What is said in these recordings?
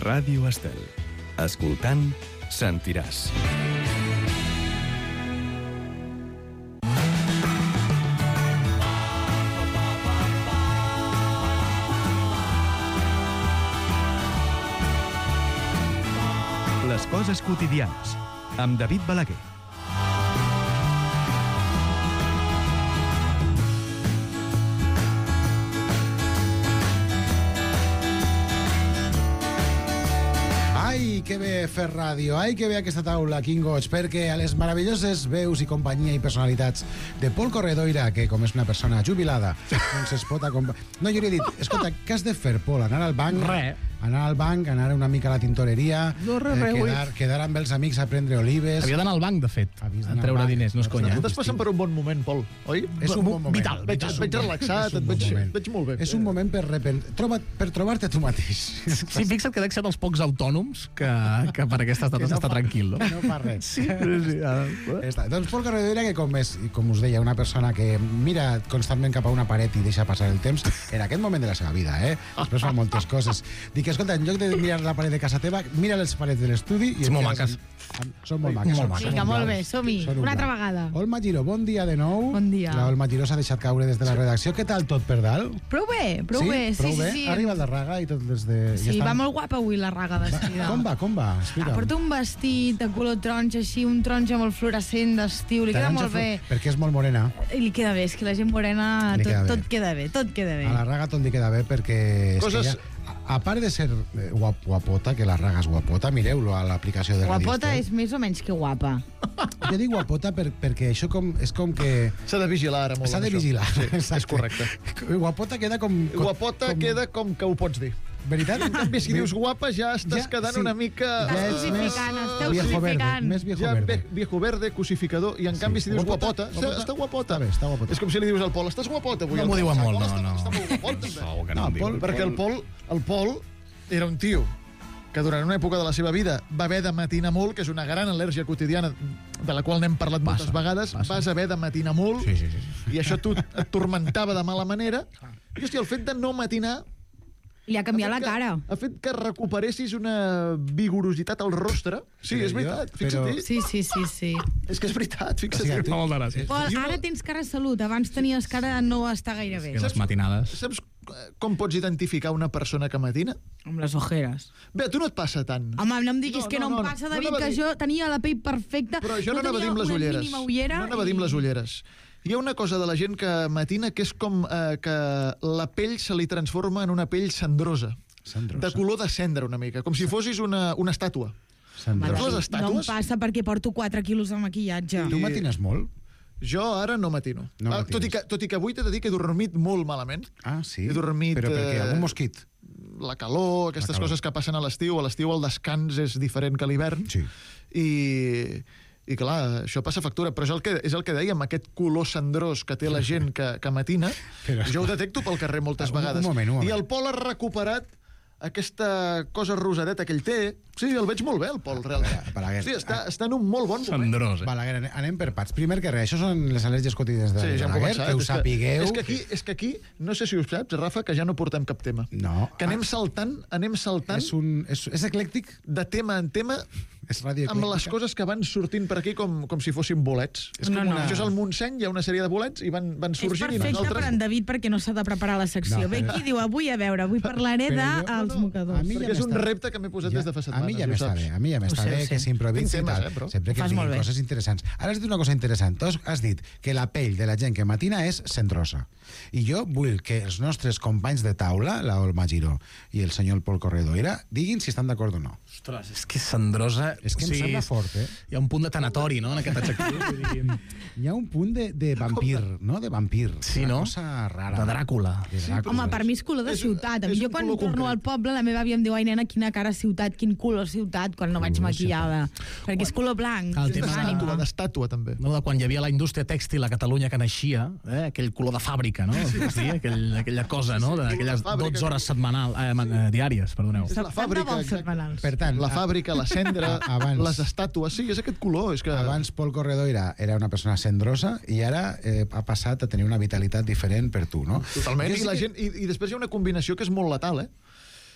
Ràdio Estel. Escoltant, sentiràs. Les coses quotidianes, amb David Balaguer. Ai, que bé fer ràdio, ai, que bé aquesta taula, quin goig, perquè a les meravelloses veus i companyia i personalitats de Pol Corredoira, que com és una persona jubilada, doncs es pot acompanyar... No, jo li he dit, escolta, què has de fer, Pol? Anar al banc? Anar al banc, anar una mica a la tintoreria, quedar amb els amics a prendre olives... Havia d'anar al banc, de fet, a treure diners, no és conya. Estàs passant per un bon moment, Pol, oi? És un bon moment. Vital. Et veig relaxat, et veig molt bé. És un moment per trobar-te tu mateix. Sí, fixa't que dec ser dels pocs autònoms que per aquestes dates està tranquil, no? No fa res. Sí. Doncs Pol Corredoira, que com us deia, una persona que mira constantment cap a una paret i deixa passar el temps, en aquest moment de la seva vida, després fa moltes coses. Dic, escolta, en lloc de mirar la paret de casa teva, mira les parets de l'estudi... Són molt maques. Són molt maques. Vinga, molt bé, som-hi. Una altra vegada. Olma Giró, bon dia de nou. Bon dia. La Olma Giró s'ha deixat caure des de la redacció. Què tal tot per dalt? Prou bé. Sí. Ha arribat la Raga i tot des de... Sí, va molt guapa avui la Raga vestida. Com va? Explica'm. Porta un vestit de color taronja, així, un taronja molt fluorescent d'estiu, li queda molt bé. Perquè és molt morena. I li queda bé, és que la gent morena tot queda bé. A la Raga tot li queda bé perquè... Coses... A part de ser guapota, que la Raga és guapota, mireu-lo a l'aplicació de Ràdio Guapota Estel. és més o menys que guapa. Jo dic guapota perquè això és com que... S'ha de vigilar ara molt. S'ha de vigilar. Sí, és correcte. Guapota queda com... Queda com que ho pots dir. Veritat? En canvi, si dius guapa, ja estàs quedant una mica... Estàs cosificant. Més viejo verde. Viejo verde, cosificador, i en canvi, si dius guapota, està guapota. Està guapota. És com si li dius al Pol, estàs guapota avui. No m'ho diuen molt, no. Està molt guapota. No, perquè el Pol era un tio que durant una època de la seva vida va haver de matinar molt, que és una gran al·lèrgia quotidiana de la qual n'hem parlat moltes vegades. Vas haver de matinar molt, i això et tormentava de mala manera. I, hòstia, el fet de no matinar Li ha canviat la cara. Ha fet que recuperessis una vigorositat al rostre. Sí, és veritat, fixa't. Sí. És que és veritat, fixa't. Pol, ara tens cara de salut. Abans tenies cara de no estar gaire bé. Les matinades. Saps com pots identificar una persona que matina? Amb les ojeres. Bé, a tu no et passa tant. Home, no em diguis que no em passa, David, que jo tenia la pell perfecta. Però jo no anava a dir amb les ulleres. No anava a dir amb les ulleres. Hi ha una cosa de la gent que matina que és com que la pell se li transforma en una pell cendrosa. De color de cendra una mica, com si fossis una estàtua. No em passa perquè porto 4 quilos de maquillatge. Tu matines molt? Jo ara no matino. Tot i que avui t'he de dir que he dormit molt malament. Ah, sí? He dormit... Però per què? Algun mosquit? La calor, aquestes coses que passen a l'estiu. A l'estiu el descans és diferent que a l'hivern. Sí. I clar, això passa factura, però és el que dèiem, aquest color cendrós que té la gent que matina, jo ho detecto pel carrer moltes vegades. Un moment. I el Pol ha recuperat aquesta cosa rosadeta que ell té. Sí, el veig molt bé, el Pol, realment. Balaguer. Sí, està en un molt bon moment. Cendrós, Balaguer, anem per parts. Primer que res, això són les al·lèrgies quotidianes de Balaguer, que ho sapigueu. És que aquí, no sé si ho saps, Rafa, que ja no portem cap tema. No. Que anem saltant... És eclèctic? De tema en tema... És ràdio amb les coses que van sortint per aquí com si fossin bolets. Això és el Montseny, hi ha una sèrie de bolets i van sorgint. És perfecte per en David perquè no s'ha de preparar la secció. Ve aquí i diu, avui parlaré dels mocadors. Perquè és un repte que m'he posat des de fa setmanes. A mi ja m'està bé, que s'improvisi i tal. Sempre que tinguin coses interessants. Ara has dit una cosa interessant. Tu has dit que la pell de la gent que matina és cendrosa. I jo vull que els nostres companys de taula, la Olma Giró i el senyor Pol Corredoira, diguin si estan d'acord o no. Ostres, és que cendrosa... És que em sembla fort, Hi ha un punt de tanatori, no?, en aquest adjectiu. Hi ha un punt de vampir, no?, de vampir. Sí, no? Una cosa rara. De Dràcula. Home, per mi és color de ciutat. Jo quan torno al poble, la meva àvia em diu, ai, nena, quina cara ciutat, quin color ciutat, quan no vaig maquillada. Perquè és color blanc. El tema d'estàtua, també. No, de quan hi havia la indústria tèxtil a Catalunya que naixia, aquell color de fàbrica, no? Sí, aquella cosa, no?, d'aquelles 12 hores diàries, perdoneu. És la fàbrica, per tant, la fàbrica, la cendra, les estàtues, sí, és aquest color. Abans Pol Corredoira era una persona cendrosa i ara ha passat a tenir una vitalitat diferent per tu, no? Totalment, i després hi ha una combinació que és molt letal,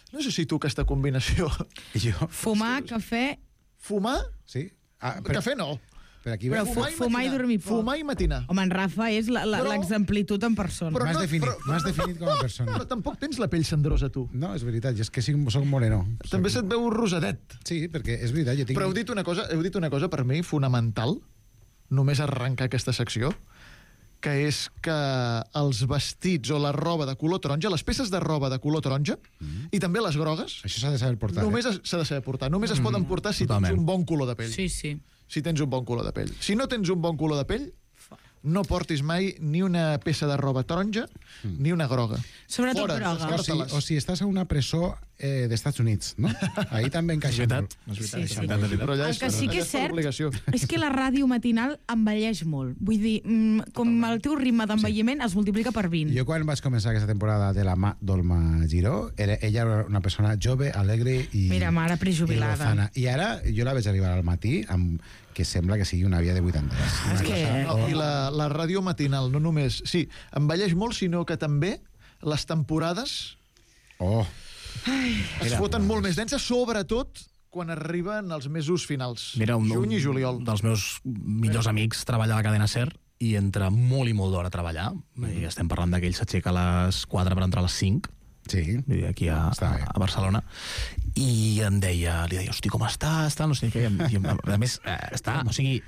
No sé si tu aquesta combinació... Fumar, cafè... Fumar? Sí. Cafè no. Però fumar i dormir poc. Fumar i matinar. Home, en Rafa és l'exemplitud en persona. M'has definit com a persona. Però tampoc tens la pell cendrosa, tu. No, és veritat, és que soc moreno. També se't veu rosadet. Sí, perquè és veritat, jo tinc... Però heu dit una cosa per mi fonamental, només arrencar aquesta secció, que és que els vestits o la roba de color taronja, les peces de roba de color taronja, i també les grogues... Això s'ha de saber portar. Només s'ha de saber portar. Només es poden portar si tens un bon color de pell. Sí. Si tens un bon color de pell. Si no tens un bon color de pell, no portis mai ni una peça de roba taronja ni una groga. Sobretot Fora, groga. O si estàs a una presó d'Estats Units, no? Ahí també encaixa molt. Sí. Però allà El que sí que és cert obligació. és que la ràdio matinal envelleix molt. Vull dir, com el teu ritme d'envelliment es multiplica per 20. Jo quan vaig començar aquesta temporada de la mà d'Olma Giró, ella era una persona jove, alegre i... Mira, mare prejubilada. I lozana. I ara jo la veig arribar al matí amb que sembla que sigui una via de 80 anys. És que... I la ràdio matinal, no només... Sí, envelleix molt, sinó que també les temporades es foten molt més denses, sobretot quan arriben els mesos finals. Mira, juny i juliol. Un dels meus millors amics treballa a la cadena SER i entra molt i molt d'hora a treballar. I estem parlant que ell s'aixeca a les 4 per entrar a les 5. Sí. Aquí a Barcelona. I li deia, hosti, com estàs? No sé què. A més, està, o sigui,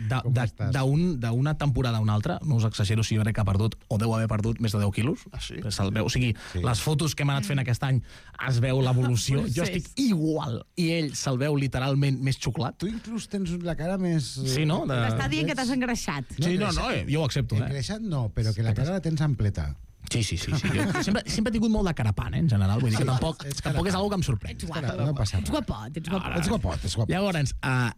d'una temporada a una altra, no us exagero si jo crec que ha perdut, o deu haver perdut, més de 10 quilos. Ah, sí? O sigui, les fotos que hem anat fent aquest any es veu l'evolució. Jo estic igual. I ell se'l veu literalment més xuclat. Tu inclús tens la cara més... Sí, no? T'està dient que t'has engreixat. Sí, no, jo ho accepto. Engreixat no, però que la cara la tens ampleta. Sí. Jo sempre he tingut molt de carapant, en general. Vull dir que tampoc és algo que em sorprèn. No passa res. Ets guapot. Llavors,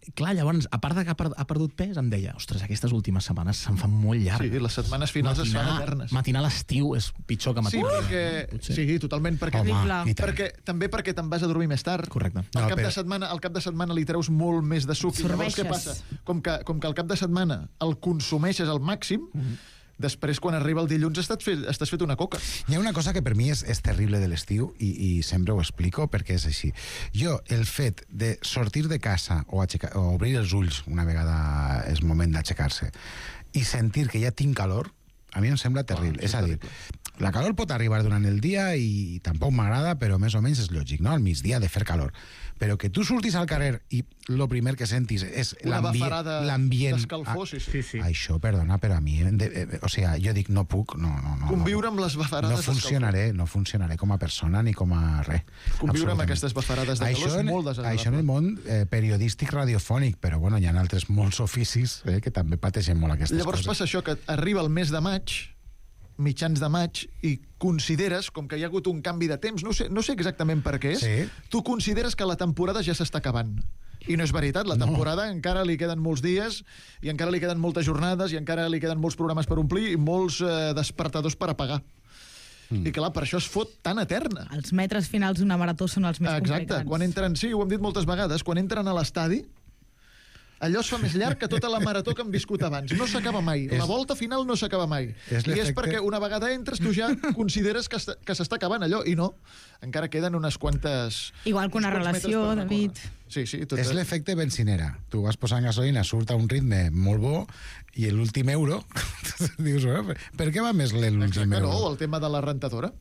a part de que ha perdut pes, em deia, ostres, aquestes últimes setmanes se'n fan molt llargues. Sí, les setmanes finals es fan eternes. Matinar a l'estiu és pitjor que matinar. Sí, totalment, també perquè te'n vas a dormir més tard. Correcte. Al cap de setmana li treus molt més de suc. Llavors què passa? Com que al cap de setmana el consumeixes al màxim, després, quan arriba el dilluns, estàs fet una coca. Hi ha una cosa que per mi és terrible de l'estiu i sempre ho explico perquè és així. Jo, el fet de sortir de casa o obrir els ulls una vegada és moment d'aixecar-se i sentir que ja tinc calor, a mi em sembla terrible. És a dir, la calor pot arribar durant el dia i tampoc m'agrada, però més o menys és lògic, no? Al migdia de fer calor. Però que tu surtis al carrer i el primer que sentis és l'ambient... d'escalfor, sí. Això, perdona, però a mi... O sigui, jo dic, no puc, no. Conviure amb les bafarades d'escalfor. No funcionaré com a persona ni com a res. Conviure amb aquestes bafarades de calor és molt desagradable. Això en el món periodístic radiofònic, però bueno, hi ha altres molts oficis que també pateixen molt aquestes coses. Llavors passa això, que arriba el mes de maig, mitjans de maig, i consideres, com que hi ha hagut un canvi de temps, no sé exactament per què és, tu consideres que la temporada ja s'està acabant. I no és veritat, la temporada encara li queden molts dies, i encara li queden moltes jornades, i encara li queden molts programes per omplir, i molts despertadors per apagar. I clar, per això es fot tan eterna. Els metres finals d'una marató són els més complicats. Exacte, quan entren, sí, ho hem dit moltes vegades, quan entren a l'estadi, allò es fa més llarg que tota la marató que hem viscut abans. No s'acaba mai. La volta final no s'acaba mai. I és perquè una vegada entres tu ja consideres que s'està acabant allò, i no. Encara queden unes quantes... Igual que una relació, David. Sí, és l'efecte benzinera. Tu vas posant gasolina, surt a un ritme molt bo i l'últim euro dius, per què va més lent l'últim euro? No, el tema de la rentadora.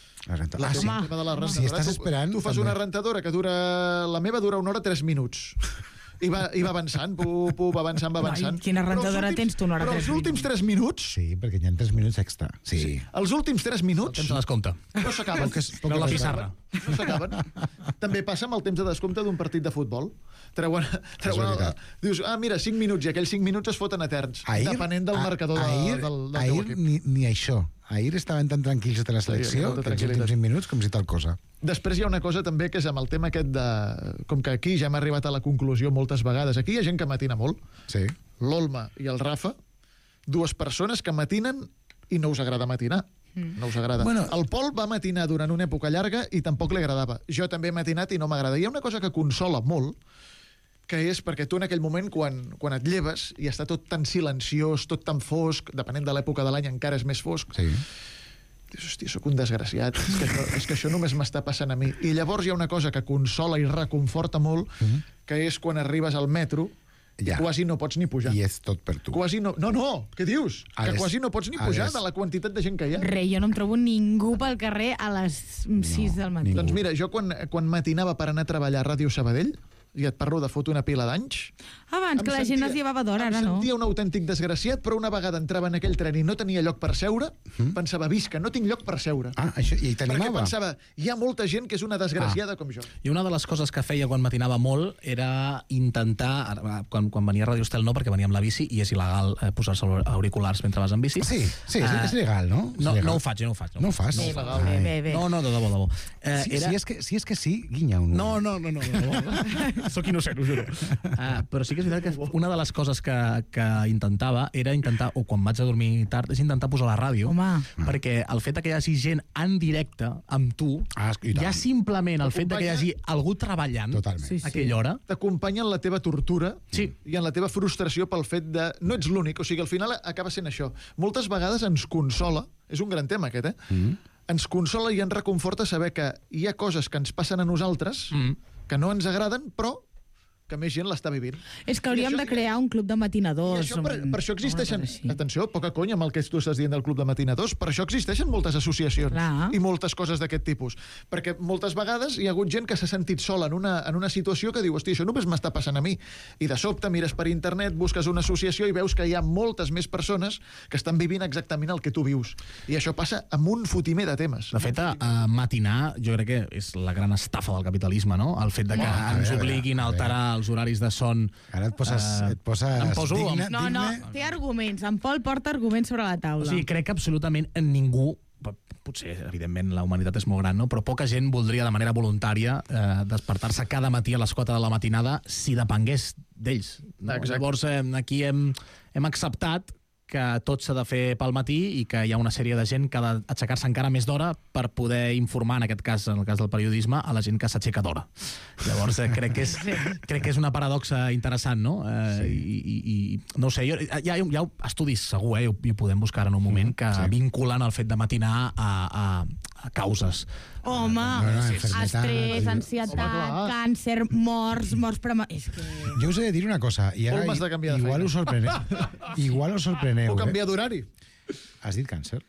Si estàs esperant... Tu fas una rentadora que dura... La meva dura 1 hora 3 minuts. I va avançant, va avançant. Ai, quina rentadora tens tu, 1 hora 3 minuts? Però els últims 3 minuts... Sí, perquè hi ha 3 minuts extra. Sí. Els últims 3 minuts... El temps de descompte. No s'acaben. Treu la pissarra. No s'acaben. També passa amb el temps de descompte d'un partit de futbol. Dius, mira, 5 minuts, i aquells 5 minuts es foten eterns, depenent del marcador del teu equip. Ni això. Ahir estaven tan tranquils de la selecció que els últims 5 minuts com si tal cosa. Després hi ha una cosa també que és amb el tema aquest de... Com que aquí ja hem arribat a la conclusió moltes vegades. Aquí hi ha gent que matina molt. Sí. L'Olma i el Rafa, 2 persones que matinen i no us agrada matinar. No us agrada. Bueno, el Pol va matinar durant una època llarga i tampoc li agradava. Jo també he matinat i no m'agrada. Hi ha una cosa que consola molt, que és perquè tu en aquell moment, quan et lleves i està tot tan silenciós, tot tan fosc, depenent de l'època de l'any encara és més fosc, sí. dius, hòstia, sóc un desgraciat, és que això només m'està passant a mi. I llavors hi ha una cosa que consola i reconforta molt, que és quan arribes al metro i quasi no pots ni pujar. I és tot per tu. Quasi no... No, què dius? Que quasi no pots ni pujar de la quantitat de gent que hi ha. Jo no em trobo ningú pel carrer a les 6 del matí. Doncs mira, jo quan matinava per anar a treballar a Ràdio Sabadell, i et parlo de fotre una pila d'anys... Abans, que la gent es llevava d'hora, ara no. Em sentia un autèntic desgraciat, però una vegada entrava en aquell tren i no tenia lloc per seure, pensava, visca, no tinc lloc per seure. Això, i t'animava? Perquè pensava, hi ha molta gent que és una desgraciada com jo. I una de les coses que feia quan matinava molt era intentar, quan venia a Ràdio Estel no, perquè venia amb la bici i és il·legal posar-se auriculars mentre vas amb bici. Sí, és legal, no? No ho faig, jo no ho faig. No ho fas? Bé. No, de debò. Si és que sí, guinya un... No. Soc innocent, ho juro. Però sí que és veritat que una de les coses que intentava era o quan vaig a dormir tard, és intentar posar la ràdio. Home. Perquè el fet que hi hagi gent en directe amb tu, ja simplement el fet que hi hagi algú treballant a aquella hora... T'acompanya en la teva tortura i en la teva frustració pel fet de... No ets l'únic, o sigui, al final acaba sent això. Moltes vegades ens consola, és un gran tema aquest, ens consola i ens reconforta saber que hi ha coses que ens passen a nosaltres que no ens agraden, però que més gent l'està vivint. És que hauríem de crear un club de matinadors. Per això existeixen... Atenció, poca conya amb el que tu estàs dient del club de matinadors. Per això existeixen moltes associacions i moltes coses d'aquest tipus. Perquè moltes vegades hi ha hagut gent que s'ha sentit sola en una situació que diu, hòstia, això només m'està passant a mi. I de sobte mires per internet, busques una associació i veus que hi ha moltes més persones que estan vivint exactament el que tu vius. I això passa amb un fotimer de temes. De fet, matinar, jo crec que és la gran estafa del capitalisme, no? El fet de que ens obliguin a alterar els horaris de son... Ara et poses digne. No, té arguments. En Pol porta arguments sobre la taula. O sigui, crec que absolutament ningú, potser, evidentment, la humanitat és molt gran, no? Però poca gent voldria de manera voluntària despertar-se cada matí a les 4 de la matinada si depengués d'ells. No? Llavors, aquí hem acceptat que tot s'ha de fer pel matí i que hi ha una sèrie de gent que ha d'aixecar-se encara més d'hora per poder informar, en aquest cas, en el cas del periodisme, a la gent que s'aixeca d'hora. Llavors, crec que és una paradoxa interessant, no? I no ho sé, hi ha estudis segur, i ho podem buscar en un moment, que vinculen el fet de matinar a causes. Home, estrès, ansietat, càncer, morts és que... Jo us he de dir una cosa, i ara igual us sorpreneu. O canviar d'horari. Has dit càncer?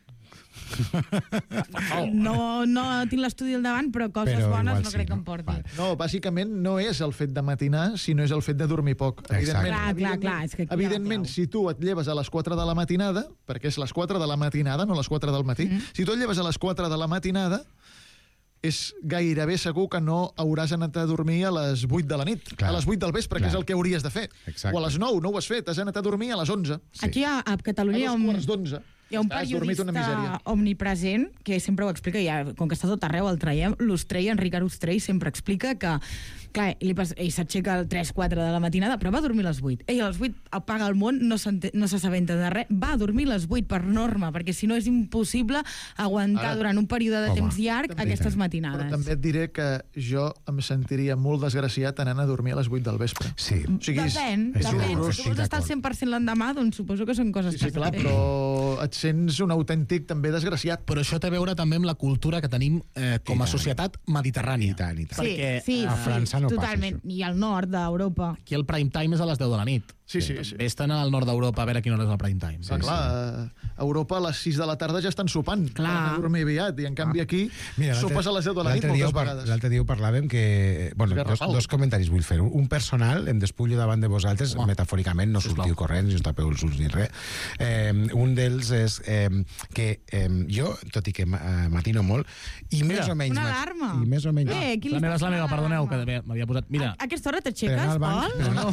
No tinc l'estudi al davant, però coses bones no crec que em porti. No, bàsicament no és el fet de matinar, sinó és el fet de dormir poc. Evidentment, si tu et lleves a les 4 de la matinada, perquè és les 4 de la matinada, no les 4 del matí, si tu et lleves a les 4 de la matinada, és gairebé segur que no hauràs anat a dormir a les 8 de la nit, a les 8 del vespre, que és el que hauries de fer. O a les 9, no ho has fet, has anat a dormir a les 11. Aquí a Catalunya a 2:15. Hi ha un periodista omnipresent que sempre ho explica, i com que està tot arreu el traiem, en Ricard Ostrell sempre explica que, clar, ell s'aixeca a 3-4 de la matinada, però va a dormir a les 8. Ell a les 8 apaga el món, no s'assabenta de res, va a dormir a les 8 per norma, perquè si no és impossible aguantar durant un període de temps llarg aquestes matinades. Però també et diré que jo em sentiria molt desgraciat anant a dormir a les 8 del vespre. Sí. Depèn. Si vols estar al 100% l'endemà, doncs suposo que són coses que... Sí, clar, però et sents un autèntic també desgraciat. Però això té a veure també amb la cultura que tenim com a societat mediterrània. I tant. Sí, a França no totalment. I al nord d'Europa. Aquí el prime time és a les 10 de la nit. Sí. Vés-te'n al nord d'Europa a veure a quina hora és el prime time. Clar, a Europa a les 6 de la tarda ja estan sopant. Clar. A dormir aviat. I en canvi aquí sopes a les 10 de la nit moltes vegades. L'altre dia ho parlàvem que... Dos comentaris vull fer. Un personal, em despullo davant de vosaltres, metafòricament, no sortiu corrents, no us tapeu els ulls ni res. Un d'ells és que jo, tot i que matino molt, i més o menys... Una alarma. I més o menys... La meva és la meva, perdoneu, que m'havia posat... Mira. A aquesta hora t'aixeques, Pol? No.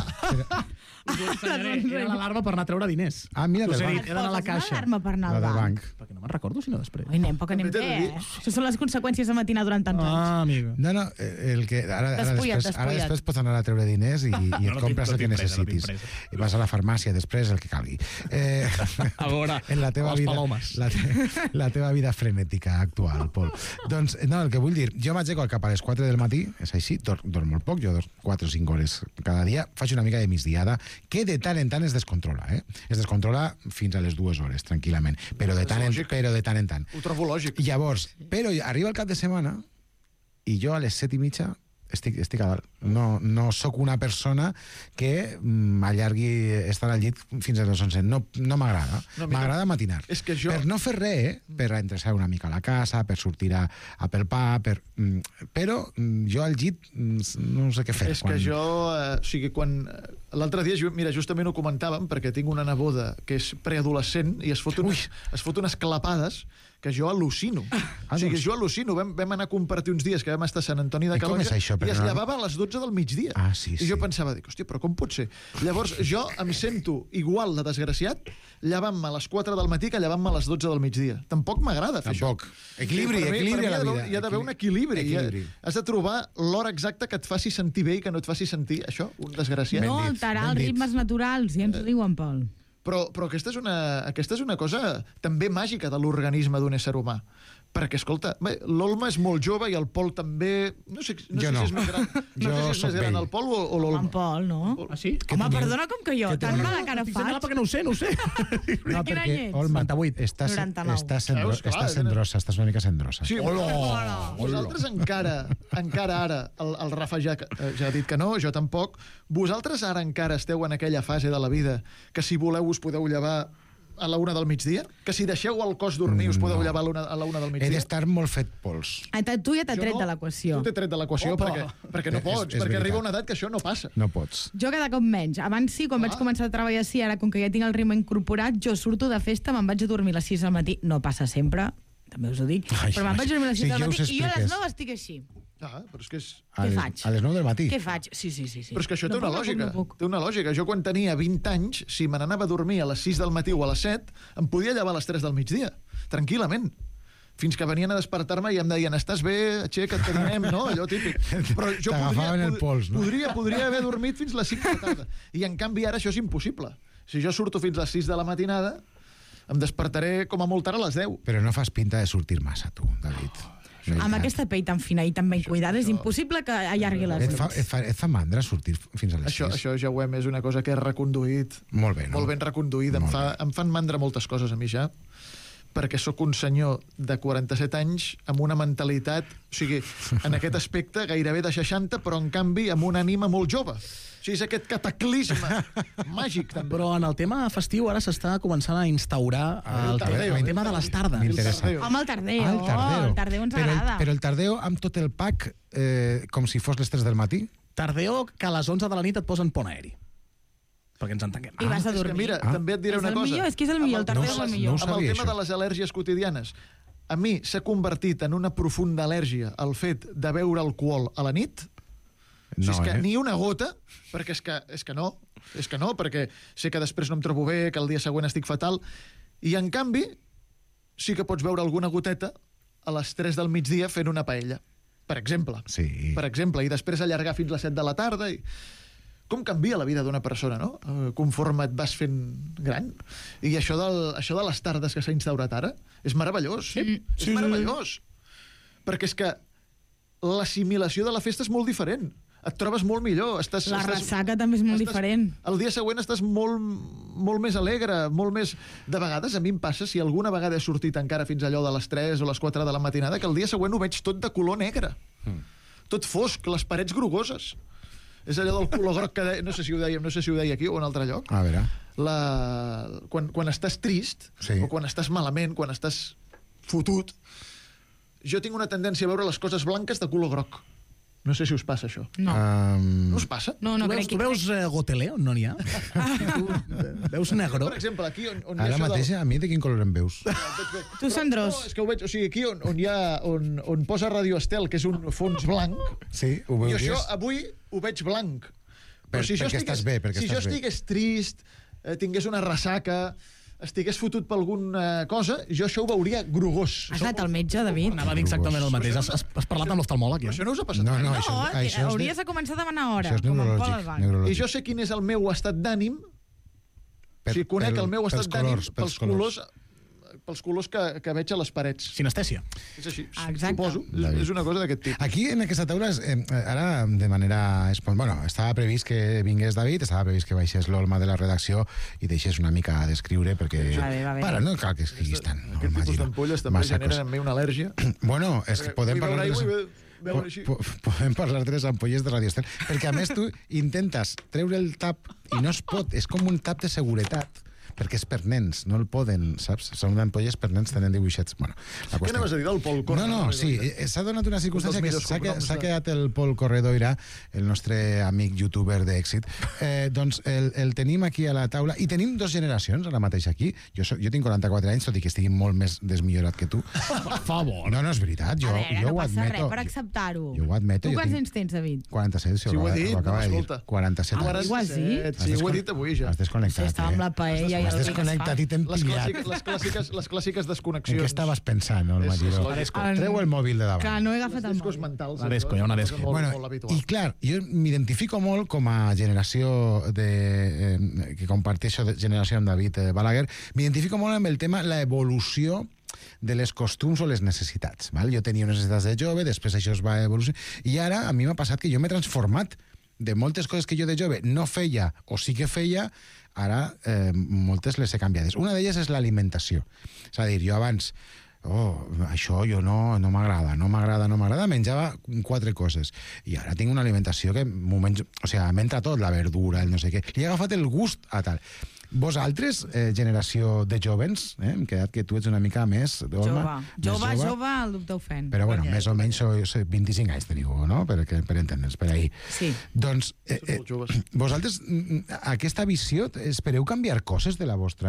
Era l'alarma per anar a treure diners. Mira, del banc. He d'anar a la caixa. Una alarma per anar al banc. Perquè no me'n recordo, si no després. Oi, nen, poc anem bé. Això són les conseqüències de matinar durant tants anys. Amigo. No, el que ara després pots anar a treure diners i et compres el que necessitis. I vas a la farmàcia després, el que calgui. A veure, els palomes. La teva vida frenètica actual, Pol. Doncs, no, el que vull dir, jo m'aixeco cap a les 4 del matí, és així, dorm molt poc, jo dorm 4 o 5 hores cada dia, faig una mica de migdiada, que de tant en tant es descontrola, Es descontrola fins a les 2 hores, tranquil·lament, però de tant en tant. Ho trobo lògic. Llavors, però arriba el cap de setmana i jo a les 7:30 estic a dalt. No sóc una persona que allargui estar al llit fins a les 11. No m'agrada. M'agrada matinar. És que jo... Per no fer res, per endreçar una mica a la casa, per sortir a pel pa, però jo al llit no sé què fer. És que jo... O sigui, quan... L'altre dia, mira, justament ho comentàvem, perquè tinc una neboda que és preadolescent i es fot unes clapades que jo al·lucino. O sigui, jo al·lucino. Vam anar a compartir uns dies que vam estar a Sant Antoni de Calonja i es llevava a les 12 del migdia. I jo pensava, hòstia, però com pot ser? Llavors, jo em sento igual de desgraciat llevant-me a les 4 del matí que llevant-me a les 12 del migdia. Tampoc m'agrada fer això. Equilibri a la vida. Hi ha d'haver un equilibri. Has de trobar l'hora exacta que et faci sentir bé i que no et faci sentir, això, un desgraciat. No alterar els ritmes naturals, ja ens ho diuen, Pol. Però aquesta és una cosa també màgica de l'organisme d'un ésser humà. Perquè, escolta, l'Olma és molt jove i el Pol també... No sé si és més gran. No sé si és més gran el Pol o l'Olma. En Pol, no? Ah, sí? Home, perdona, com que jo? Tan mala cara faig? Perquè no ho sé. No, perquè, Olma, 98. Estàs sent drossa, estàs una mica sent drossa. Sí, vosaltres encara ara, el Rafa ja ha dit que no, jo tampoc, vosaltres ara encara esteu en aquella fase de la vida que si voleu us podeu llevar a la 1 del migdia? Que si deixeu el cos dormir us podeu llevar a la 1 del migdia? He d'estar molt fet pols. Tu ja t'ha tret de l'equació. Tu t'he tret de l'equació perquè no pots, perquè arriba una edat que això no passa. No pots. Jo cada cop menys. Abans sí, quan vaig començar a treballar així, ara com que ja tinc el ritme incorporat, jo surto de festa, me'n vaig a dormir a les 6 del matí. No passa sempre, també us ho dic, però me'n vaig a dormir a les 6 del matí i jo a les 9 estic així. Però és que és... Què faig? A les 9 del matí? Què faig? Sí. Però és que això té una lògica. Té una lògica. Jo quan tenia 20 anys, si me n'anava a dormir a les 6 del matí o a les 7, em podia llevar a les 3 del migdia, tranquil·lament. Fins que venien a despertar-me i em deien estàs bé, aixeca't, que dinem, no? Allò típic. Però jo podria haver dormit fins les 5 de la tarda. I en canvi ara això és impossible. Si jo surto fins les 6 de la matinada, em despertaré com a molt tard a les 10. Però no fas pinta de sortir massa, tu, David. Amb aquesta pell tan fina i tan ben cuidada és impossible que allargui les nits. Et fa mandra sortir fins a les 6? Això ja ho és una cosa que he reconduït. Molt bé, no? Molt ben reconduït. Em fan mandra moltes coses a mi ja, perquè sóc un senyor de 47 anys amb una mentalitat, o sigui, en aquest aspecte gairebé de 60, però en canvi amb una ànima molt jove. O sigui, és aquest cataclisme màgic, també. Però en el tema festiu ara s'està començant a instaurar el tema de les tardes. Home, el tardeo ens agrada. Però el tardeo amb tot el pack com si fos les 3 del matí? Tardeo que a les 11 de la nit et posen pont aeri. Perquè ens entenguem. I vas a dormir. Mira, també et diré una cosa. És que és el millor, el tardeo és el millor. Amb el tema de les al·lèrgies quotidianes, a mi s'ha convertit en una profunda al·lèrgia el fet de beure alcohol a la nit. No, és que ni una gota, perquè és que no, perquè sé que després no em trobo bé, que el dia següent estic fatal, i en canvi sí que pots veure alguna goteta a les 3 del migdia fent una paella, per exemple. Sí. Per exemple, i després allargar fins a les 7 de la tarda. Com canvia la vida d'una persona, no? Conforme et vas fent gran. I això de les tardes que s'ha instaurat ara és meravellós. És meravellós. Perquè és que l'assimilació de la festa és molt diferent. Et trobes molt millor. La ressaca també és molt diferent. El dia següent estàs molt més alegre, molt més... De vegades, a mi em passa, si alguna vegada he sortit encara fins allò de les 3 o les 4 de la matinada, que el dia següent ho veig tot de color negre. Tot fosc, les parets grogoses. És allò del color groc que no sé si ho deia aquí o en un altre lloc. A veure. Quan estàs trist, o quan estàs malament, quan estàs fotut, jo tinc una tendència a veure les coses blanques de color groc. No sé si us passa això. No. No us passa? No, crec que... Tu veus goteleo? No n'hi ha. Veus negro? Per exemple, aquí on hi ha ara mateix, a mi de quin color em veus? Tu, Sandros. No, és que ho veig, o sigui, aquí on posa Radio Estel, que és un fons blanc, sí, ho veus. I això avui ho veig blanc. Perquè estàs bé, si jo estigués trist, tingués una ressaca, estigués fotut per alguna cosa, jo això ho veuria grogós. Has anat al metge, David? Anava a dir exactament el mateix. Has parlat amb l'oftalmòleg, ja? Això no us ha passat? No, això hauries de començar a demanar hora. Això és neurològic. I jo sé quin és el meu estat d'ànim, si conec el meu estat d'ànim pels colors pels colors que veig a les parets. Sinestèsia. És així, Exacte. suposo. És una cosa d'aquest tipus. Aquí, en aquesta taula, ara, de manera... Bueno, estava previst que vingués David, estava previst que baixés l'Olma de la redacció i deixés una mica d'escriure, perquè... Va bé. Para, no cal que escriguis tant. Aquest tipus d'ampolles també generen en mi una al·lèrgia. Bueno, és que podem parlar... Podem parlar de les ampolles de Radio Estel, perquè a més tu intentes treure el tap i no es pot, és com un tap de seguretat, perquè és per nens, no el poden, saps? Són ampolles per nens, tenen dibuixets. Bueno, la Què anaves a dir del Pol Corredoira? No, sí, s'ha donat una circumstància que s'ha quedat el Pol Corredoira, el nostre amic youtuber d'èxit. Doncs el tenim aquí a la taula, i tenim dos generacions ara mateix aquí. Jo tinc 44 anys, tot i que estigui molt més desmillorat que tu. Per favor. No, és veritat, jo ho admeto. No passa res per acceptar-ho. Jo ho admeto. Tu quants anys tens, David? 47, si ho he dit, acaba de dir. 47 anys. Ho has dit? Sí, ho he dit avui ja. Has desconnectat, Estava amb la paella. Has desconnectat i t'hem pillat. Les clàssiques desconnexions. En què estaves pensant, no, el Magiró? Treu el mòbil de davant. Que no he agafat el discos mòbil. mentals. Una desco, hi ha una desco. Bueno, i clar, jo m'identifico molt com a generació que comparteixo generació amb David Balaguer, m'identifico molt amb el tema la evolució de les costums o les necessitats. Val? Jo tenia unes necessitats de jove, després això es va evolucionar, i ara a mi m'ha passat que jo m'he transformat de moltes coses que jo de jove no feia o sí que feia, ara moltes les he canviades. Una d'elles és l'alimentació. És a dir, jo abans això jo no m'agrada, menjava 4 coses. I ara tinc una alimentació que m'entra tot, la verdura, el no sé què. Li he agafat el gust a tal. Vosaltres, generació de jovens, hem quedat que tu ets una mica més... Jove, el dubte ofèn. Però bueno, més o menys 25 anys teniu, no? Per entendre'ns, per ahir. Sí. Doncs, vosaltres, aquesta visió, espereu canviar coses de la vostra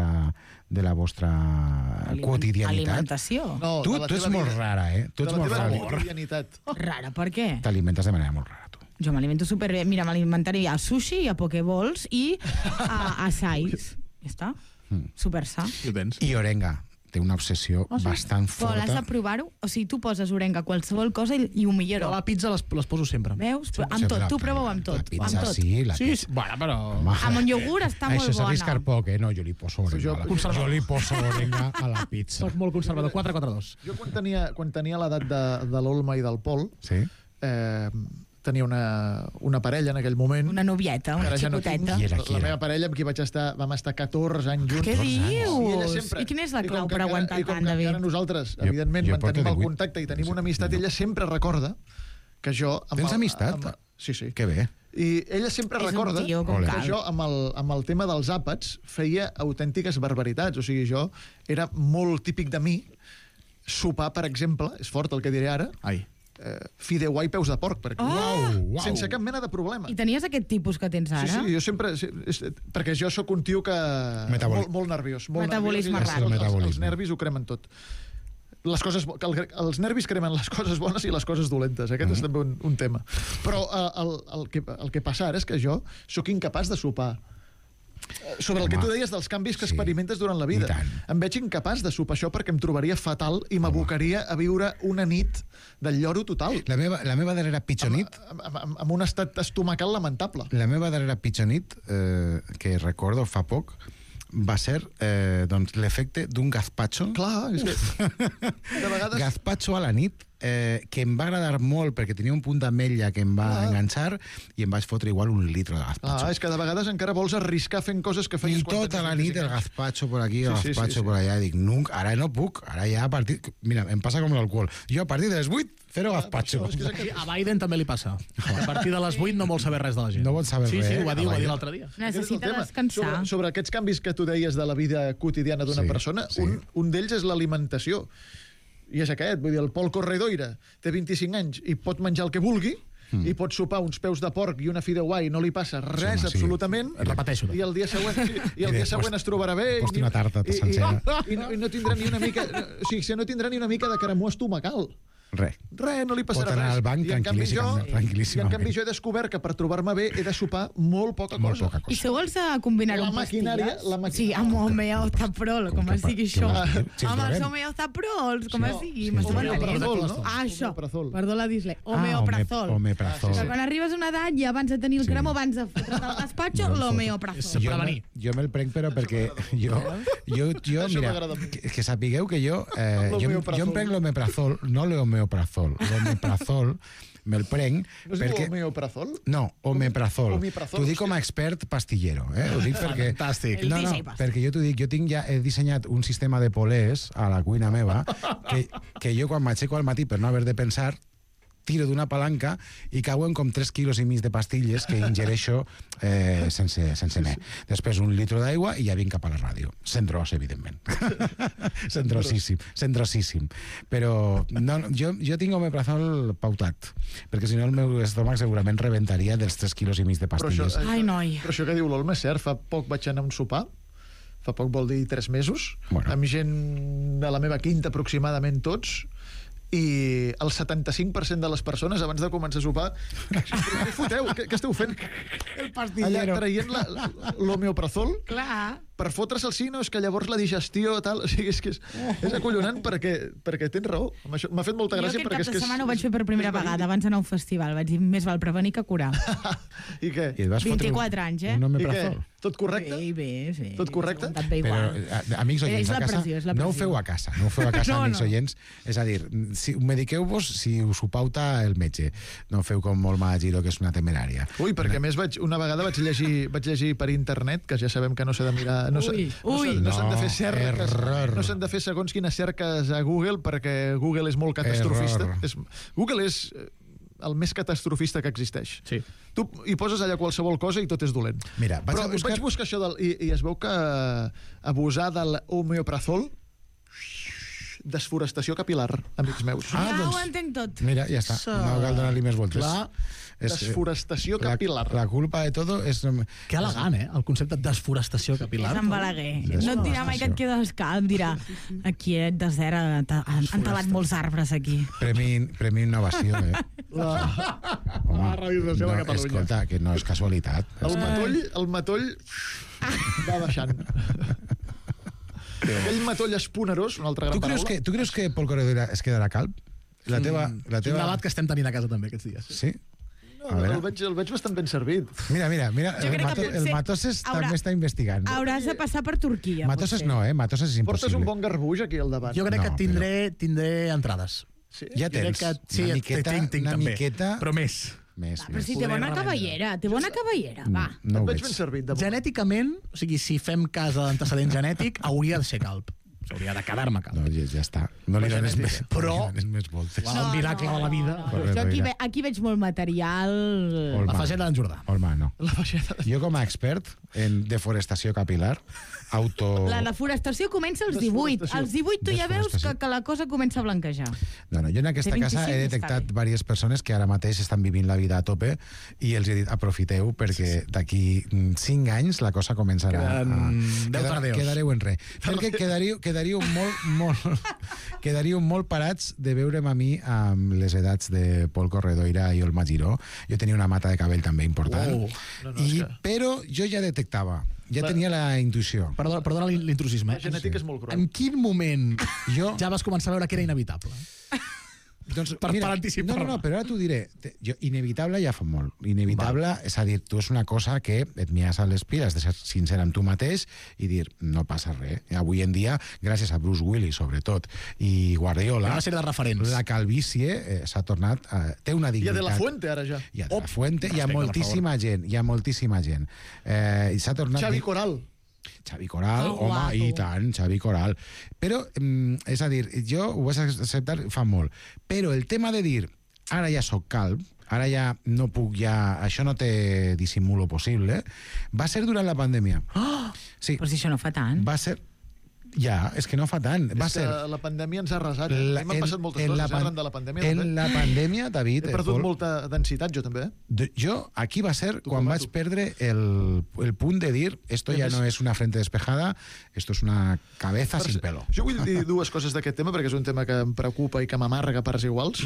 quotidianitat? Alimentació? No, tu ets molt rara, eh? Tu ets molt rara. Quotidianitat. Rara, per què? T'alimentes de manera molt rara, tu. Jo m'alimento superbé. Mira, m'alimentaré a sushi, a pokeballs i a sais. Ja està. Super sa. I orenga. Té una obsessió bastant forta. Però l'has de provar-ho? O sigui, tu poses orenga a qualsevol cosa i ho milloro. La pizza les poso sempre. Veus? Amb tot. Tu prova-ho amb tot. La pizza sí. Sí, bueno, però... Amb un iogurt està molt bona. Això s'arriscar poc, eh? No, jo li poso orenga. Jo li poso orenga a la pizza. Soc molt conservador. 4-4-2. Jo quan tenia l'edat de l'Olma i del Pol, tenia una parella en aquell moment. Una novieta, una xicoteta. La meva parella amb qui vam estar 14 anys junts. Què dius? I quina és la clau per aguantar tant, David? I com que nosaltres, evidentment, mantenim el contacte i tenim una amistat, ella sempre recorda que jo... Tens amistat? Sí. Que bé. I ella sempre recorda que jo, amb el tema dels àpats, feia autèntiques barbaritats. O sigui, jo era molt típic de mi sopar, per exemple, és fort el que diré ara, fideuà i peus de porc, per exemple. Sense cap mena de problema. I tenies aquest tipus que tens ara? Sí, jo sempre... Perquè jo sóc un tio que... Molt nerviós. Metabolisme ràpid. Els nervis ho cremen tot. Els nervis cremen les coses bones i les coses dolentes. Aquest és també un tema. Però el que passa ara és que jo sóc incapaç de sopar. Sobre el que tu deies dels canvis que experimentes durant la vida. Em veig incapaç de sopar això perquè em trobaria fatal i m'abocaria a viure una nit del lloro total. La meva darrera pitjor nit... Amb un estat estomacal lamentable. La meva darrera pitjor nit, que recordo fa poc, va ser l'efecte d'un gazpacho. Clar, és que... De vegades... Gazpacho a la nit, que em va agradar molt perquè tenia un punt d'ametlla que em va enganxar i em vaig fotre igual un litre de gazpacho. És que de vegades encara vols arriscar fent coses que feies... I tota la nit el gazpacho por aquí, el gazpacho por allà. Dic, ara no puc, ara ja a partir... Mira, em passa com l'alcohol. Jo a partir de les 8, zero gazpacho. A Biden també li passa. A partir de les 8 no vol saber res de la gent. No vol saber res. Sí, ho va dir l'altre dia. Necessita descansar. Sobre aquests canvis que tu deies de la vida quotidiana d'una persona, un d'ells és l'alimentació. I és aquest, vull dir, el Pol Corredoira té 25 anys i pot menjar el que vulgui, i pot sopar uns peus de porc i una fideuà i no li passa res absolutament. Repeteixo. I el dia següent es trobarà bé posti una tarta sencera i no tindrà ni una mica, o sigui, no tindrà ni una mica de cremor estomacal. Res. No li passarà Pot anar res. al banc I en canvi jo he descobert que per trobar-me bé he de sopar molt poca cosa. I si vols combinar-ho amb pastilles... Sí, amb homeotaprol, com es digui això. Amb els homeotaprols, com es digui. Això, perdó la disle. Homeoprazol. Quan arribes a una edat i abans de tenir el cremó, abans de fotre't al gaspatxo, l'homeoprazol. Jo me'l prenc, però perquè jo mira, que sapigueu que jo em prenc l'omeprazol, no l'homeoprazol. L'omeprazol me'l prenc... No es diu homeoprazol? No, omeprazol. T'ho dic com a expert pastillero. Ho dic perquè... Fantàstic. No, perquè jo t'ho dic, he dissenyat un sistema de polers a la cuina meva que jo quan m'aixeco al matí per no haver de pensar tiro d'una palanca i cauen com 3 quilos i mig de pastilles que ingereixo sense me. Després 1 litre d'aigua i ja vinc cap a la ràdio. Cendrós, evidentment. Cendrosíssim. Però jo tinc omeprazol pautat, perquè si no el meu estómac segurament rebentaria dels 3 quilos i mig de pastilles. Ai, noi. Però això que diu l'Olma és cert. Fa poc vaig anar a un sopar, fa poc vol dir 3 mesos, amb gent de la meva quinta aproximadament tots, i el 75% de les persones abans de començar a sopar què foteu? Què esteu fent? El pastillero. Allà traient l'homeoprazol per fotre's el sí, no, és que llavors la digestió tal, o sigui, és que és acollonant perquè tens raó. M'ha fet molta gràcia. Jo aquest cap de setmana ho vaig fer per primera vegada abans d'anar a un festival, vaig dir més val prevenir que curar. I què? 24 anys, Un I omeprazol. què? Tot correcte? Bé. Tot correcte? Però, amics oients, a casa, no ho feu a casa, amics oients. És a dir, mediqueu-vos si us ho pauta el metge. No feu com molt Magiro, que és una temerària. Ui, perquè a més una vegada vaig llegir per internet, que ja sabem que no s'ha de mirar... No s'han de fer cerques, no s'han de fer segons quines cerques a Google, perquè Google és molt catastrofista. Google és el més catastrofista que existeix. Sí. Tu hi poses allà qualsevol cosa i tot és dolent. Mira, vaig buscar això i es veu que abusar de l'homeoprazol desforestació capilar, amics meus. Ho entenc tot. Mira, ja està. No cal donar-li més voltes. Desforestació capilar. La culpa de todo és... Que elegant, el concepte de desforestació capilar. És en Balaguer. No et dirà mai que et quedes calm, dirà aquí et desert, han talat molts arbres aquí. Premi innovació, La realització de Catalunya. Escolta, que no és casualitat. El matoll va baixant. Aquell matoll esponerós, una altra gran paraula. Tu creus que Pol Corredora es quedarà calb? La teva... Un debat que estem tenint a casa també aquests dies. Sí? El veig bastant ben servit. Mira, el Matoses també està investigant. Hauràs de passar per Turquia. Matoses no, Matoses és impossible. Portes un bon garbuix aquí al davant. Jo crec que tindré entrades. Ja tens. Una miqueta, però més. Però si té bona cabellera, va. Et veig ben servit. Genèticament, o sigui, si fem cas de l'antecedent genètic, hauria de ser calb. S'hauria de quedar-me calb. No, ja està. No li dones més voltes. El miracle de la vida. Jo aquí veig molt material. La fageta d'en Jordà. Olma, no. Jo com a expert en deforestació capilar, La deforestació comença als 18. Als 18 tu ja veus que la cosa comença a blanquejar. No, jo en aquesta casa he detectat diverses persones que ara mateix estan vivint la vida a tope i els he dit aprofiteu perquè d'aquí 5 anys la cosa començarà quedareu en res. Perquè quedaríeu molt parats de veure'm a mi amb les edats de Pol Corredoira i Olma Giró. Jo tenia una mata de cabell també important. Però jo ja detectava, ja tenia la intuïció. Perdona l'intrusisme. La genètica és molt cruel. En quin moment ja vas començar a veure que era inevitable? Doncs, per anticipar-me. No, però ara t'ho diré. Inevitable ja fa molt. Inevitable, és a dir, tu és una cosa que et mires a les piles de ser sincer amb tu mateix i dir, no passa res. Avui en dia, gràcies a Bruce Willis, sobretot, i Guardiola, una sèrie de referents. La calvície s'ha tornat... té una dignitat. I a De La Fuente, ara ja. I a De La Fuente, hi ha moltíssima gent. I s'ha tornat... Xavi Coral, home, i tant, Xavi Coral. Però, és a dir, jo ho vaig acceptar fa molt. Però el tema de dir, ara ja sóc calb, ara ja no puc, això no té dissimulo possible, va ser durant la pandèmia. Sí. Però si això no fa tant. Va ser... Ja, és que no fa tant. Va ser... La pandèmia ens ha arrasat. M'han passat moltes coses arran de la pandèmia. En la pandèmia, David... He perdut molta densitat, jo també. Jo, aquí va ser quan vaig perdre el punt de dir esto ja no és una frente despejada, esto és una cabeza sin pelo. Jo vull dir dues coses d'aquest tema, perquè és un tema que em preocupa i que m'amarga a parts iguals.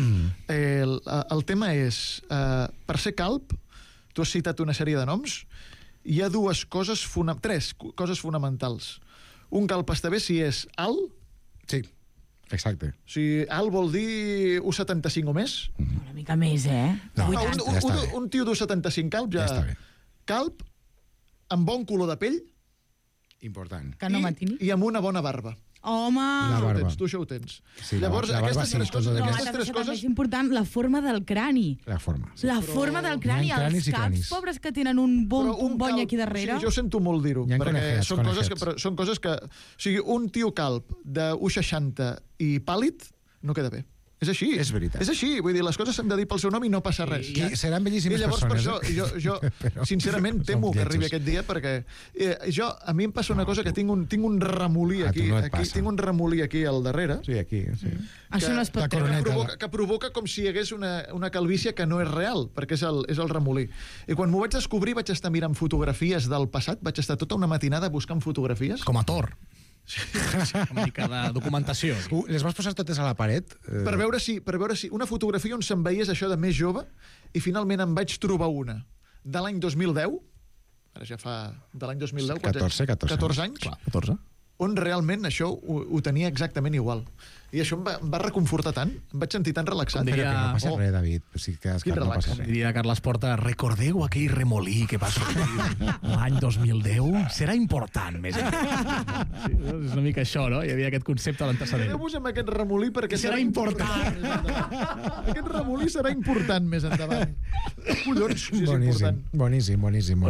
El tema és, per ser calb, tu has citat una sèrie de noms, hi ha tres coses fonamentals. Un calb està bé si és alt. Sí, exacte. O sigui, alt vol dir 1,75 o més. Una mica més, No, un tio d'1,75 calb ja està bé. Calb, amb bon color de pell. Important. Que no matini. I amb una bona barba. Home! Tu això ho tens. Sí, llavors, aquestes tres coses... És important la forma del crani. La forma. La forma del crani. Els caps pobres que tenen un bony aquí darrere. Sí, jo sento molt dir-ho, perquè són coses que... O sigui, un tio calb de 1,60 i pàl·lid no queda bé. És així. És veritat. És així. Vull dir, les coses s'han de dir pel seu nom i no passa res. Seran bellíssimes persones. I llavors, per això, jo sincerament temo que arribi aquest dia, perquè a mi em passa una cosa, que tinc un remolí aquí. Tinc un remolí aquí al darrere. Sí, aquí. Això no es pot treure. Que provoca com si hi hagués una calvície que no és real, perquè és el remolí. I quan m'ho vaig descobrir, vaig estar mirant fotografies del passat, vaig estar tota una matinada buscant fotografies. Com a Thor. Una mica de documentació. Les vas posar totes a la paret? Per veure si una fotografia on se'n veiés això de més jove, i finalment em vaig trobar una de l'any 2010, ara ja fa de l'any 2010, 14 anys, clar, 14, on realment això ho tenia exactament igual. I això em va reconfortar tant, em vaig sentir tan relaxat. Però que no passa res, David. Sí que no passa res. Diria Carles Porta, recordeu aquell remolí que va sortir l'any 2010? Serà important, més enllà. Sí, és una mica això, no? Hi havia aquest concepte a l'antecedent. Quedeu-vos amb aquest remolí perquè serà important. Aquest remolí serà important més endavant. Collons, si és important. Boníssim.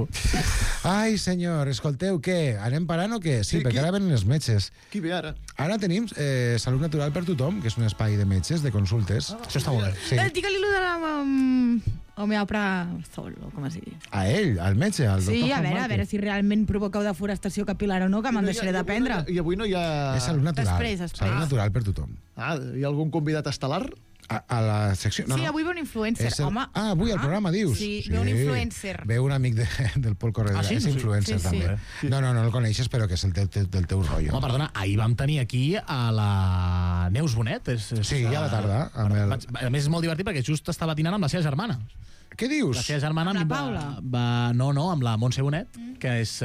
Ai, senyor, escolteu, què? Anem parant o què? Sí, perquè ara venen els metges. Qui ve ara? Ara tenim Salut Natural per tothom, que és un espai de metges, de consultes. Això està molt bé. Sí. Digue-li lo de la homeoprazol, o com es digui. A ell, al metge, al doctor. Sí, a veure si realment provoca deforestació capilar o no, que me'n deixaré de prendre. I avui no hi ha... És Salut Natural. Després. Salut Natural per tothom. Hi ha algun convidat estel·lar? A la secció... Sí, avui ve un influencer, home. Avui al programa, dius? Sí, ve un influencer. Ve un amic del Pol Corredor. És influencer, també. No el coneixes, però que és del teu rotllo. Home, perdona, ahir vam tenir aquí a la Neus Bonet. Sí, a la tarda. A més, és molt divertit perquè just estava dinant amb la seva germana. Què dius? La seva germana amb la Paula? No, amb la Montse Bonet, que és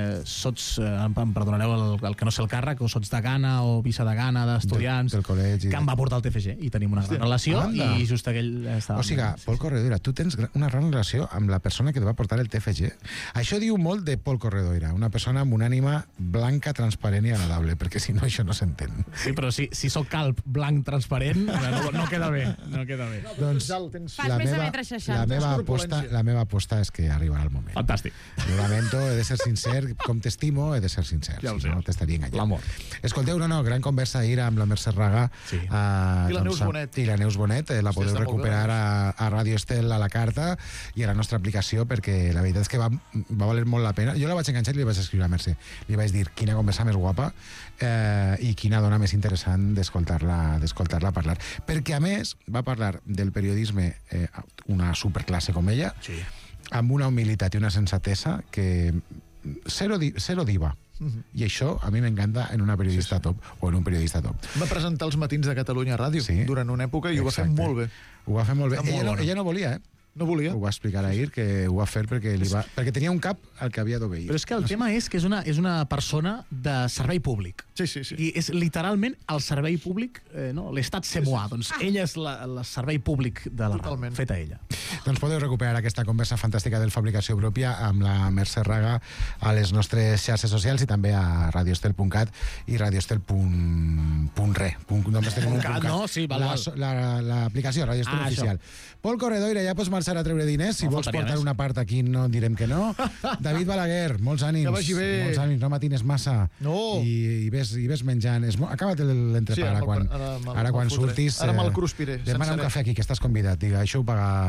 em perdonareu el que no sé el càrrec, o sots de Gana o vicedegana d'estudiants, del col·legi, que em va portar al TFG i tenim una gran relació. I just aquell estava... O sigui, Pol Corredoira, tu tens una gran relació amb la persona que et va portar el TFG. Això diu molt de Pol Corredoira, una persona amb una ànima blanca, transparent i agradable, perquè si no això no s'entén. Sí, però si soc calb, blanc, transparent, no queda bé. Doncs fas més de metre 60. La meva aposta és que arribarà el moment. Fantàstic. Ho lamento, he de ser sincer, com t'estimo, he de ser sincer. Ja ho sé. No t'estaria enganyant. L'amor. Escolteu, gran conversa ahir amb la Mercè Raga. Sí. I la Neus Bonet. I la Neus Bonet, la podeu recuperar a Radio Estel a la carta i a la nostra aplicació, perquè la veritat és que va valer molt la pena. Jo la vaig enganxar i li vaig escriure a Mercè. Li vaig dir quina conversa més guapa i quina dona més interessant d'escoltar-la parlar. Perquè, a més, va parlar del periodisme una superclasse com ella, sí, amb una humilitat i una sensatesa que zero diva. I això a mi m'encanta en una periodista top o en un periodista top. Va presentar els matins de Catalunya Ràdio durant una època i ho va fer molt bé. Ho va fer molt bé. Ella no volia, No volia. Ho va explicar ahir, que ho va fer perquè tenia un cap al que havia d'obeir. Però és que el tema és que és una persona de servei públic. Sí. I és literalment el servei públic, l'estat c'est moi. Doncs ella és el servei públic de la ràdio, feta ella. Doncs podeu recuperar aquesta conversa fantàstica del Fabricació Pròpia amb la Mercè Raga a les nostres xarxes socials i també a radioestel.cat i radioestel.re. Només tenim un .cat. No? Sí, l'aplicació Radioestel oficial. Pol Corredoira, ja pots marxar a treure diners. Si vols portar una part aquí, no direm que no. David Balaguer, molts ànims. Que vagi bé. Molts ànims, no matines massa. No. I ves menjant. Acaba't l'entrepà ara quan surtis. Ara me'l cruspiré. Demana un cafè aquí, que estàs convidat. Digue, això ho paga la ràdio.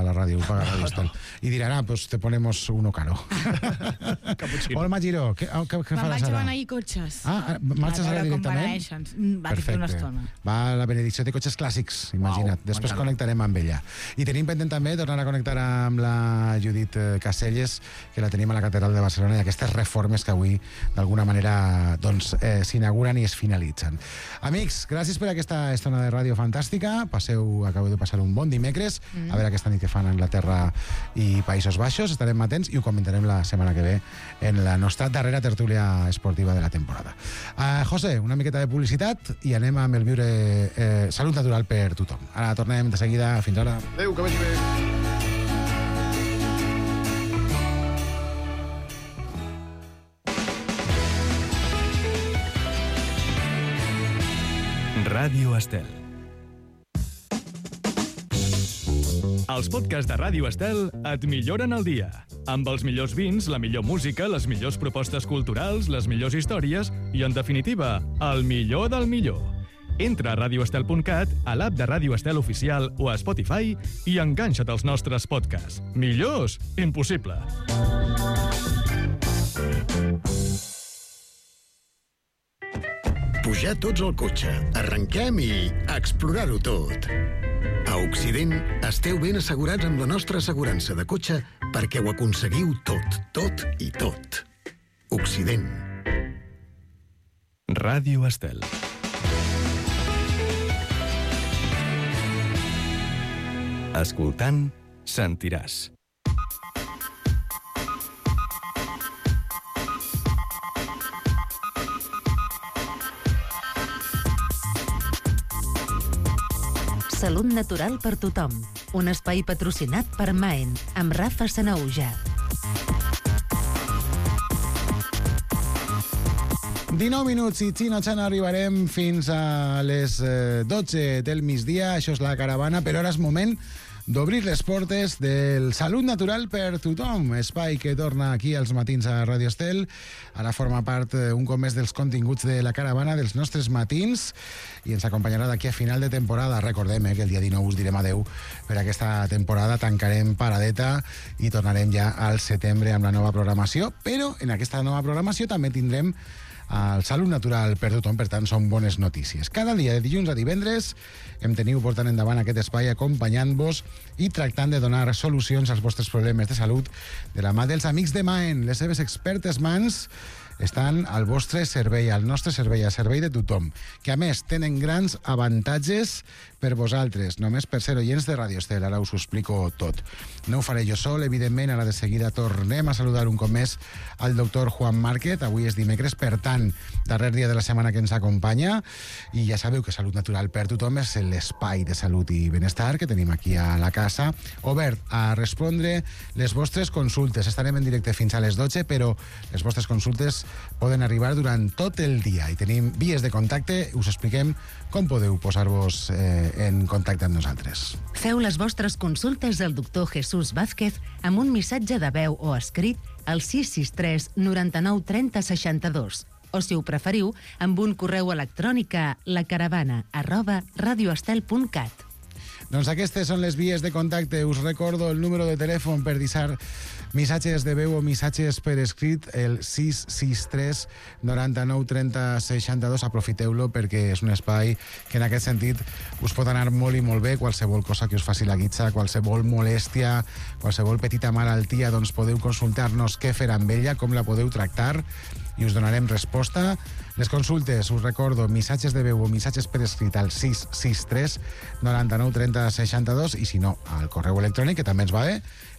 paga Radio Estel. I diran, pues te ponemos uno caro. Olma Giró, què faràs ara? Me'n vaig beneir cotxes. Marxes ara directament? Va dir una estona. Va a la benedicció de cotxes clàssics, imagina't. Després connectarem amb ella. I tenim pendent també tornar a connectar amb la Judit Caselles, que la tenim a la Catedral de Barcelona, i aquestes reformes que avui, d'alguna manera, doncs, s'inauguren i es finalitzen. Amics, gràcies per aquesta estona de ràdio fantàstica. Acabeu de passar un bon dimecres. A veure aquesta nit que fan a Anglaterra i Països Baixos. Estarem atents i ho comentarem la setmana que ve en la nostra darrera tertúlia esportiva de la temporada. José, una miqueta de publicitat i anem amb el viure salut natural per tothom. Ara tornem de seguida. Fins ara. Adéu, que vagi bé. Ràdio Estel. Els podcasts de Ràdio Estel et milloren el dia. Amb els millors vins, la millor música, les millors propostes culturals, les millors històries i, en definitiva, el millor del millor. Entra a radioestel.cat, a l'app de Ràdio Estel Oficial o a Spotify i enganxa't als nostres podcasts. Millors? Impossible. Pujar tots al cotxe, arrenquem i explorar-ho tot. A Occident esteu ben assegurats amb la nostra assegurança de cotxe perquè ho aconseguiu tot, tot i tot. Occident. Ràdio Estel. Escoltant, sentiràs. Salut natural per tothom. Un espai patrocinat per Maen, amb Rafa Sanaúja. 19 minuts i xino-xano arribarem fins a les 12 del migdia. Això és la caravana, però ara és moment d'obrir les portes del Salut Natural per tothom, espai que torna aquí als matins a Radio Estel. Ara forma part un cop més dels continguts de la caravana, dels nostres matins, i ens acompanyarà d'aquí a final de temporada. Recordem que el dia 19 us direm adeu per aquesta temporada, tancarem paradeta i tornarem ja al setembre amb la nova programació, però en aquesta nova programació també tindrem al Salut Natural per tothom, per tant són bones notícies. Cada dia, de dilluns a divendres, em teniu portant endavant aquest espai acompanyant-vos i tractant de donar solucions als vostres problemes de salut de la mà dels amics de Maen. Les seves expertes mans estan al vostre servei, al nostre servei, al servei de tothom, que a més tenen grans avantatges per vosaltres, només per ser oients de Radio Estel. Ara us ho explico tot. No ho faré jo sol, evidentment, ara de seguida tornem a saludar un cop més al doctor Juan Márquez. Avui és dimecres, per tant, darrer dia de la setmana que ens acompanya, i ja sabeu que Salut Natural per tothom és l'espai de salut i benestar que tenim aquí a la casa, obert a respondre les vostres consultes. Estarem en directe fins a les 12, però les vostres consultes poden arribar durant tot el dia i tenim vies de contacte. Us expliquem com podeu posar-vos en contacte amb nosaltres. Feu les vostres consultes al doctor Jesús Vázquez amb un missatge de veu o escrit al 663 99 30 62, o si ho preferiu, amb un correu electrònic a lacaravana@radioestel.cat. Doncs aquestes són les vies de contacte. Us recordo el número de telèfon per deixar missatges de veu o missatges per escrit, el 663 99 30 62. Aprofiteu-lo perquè és un espai que en aquest sentit us pot anar molt i molt bé. Qualsevol cosa que us faci la guitza, qualsevol molèstia, qualsevol petita malaltia, doncs podeu consultar-nos què fer amb ella, com la podeu tractar, i us donarem resposta. Les consultes, us recordo, missatges de veu o missatges per escrit al 663 99 30 62, i si no, al correu electrònic, que també ens va bé,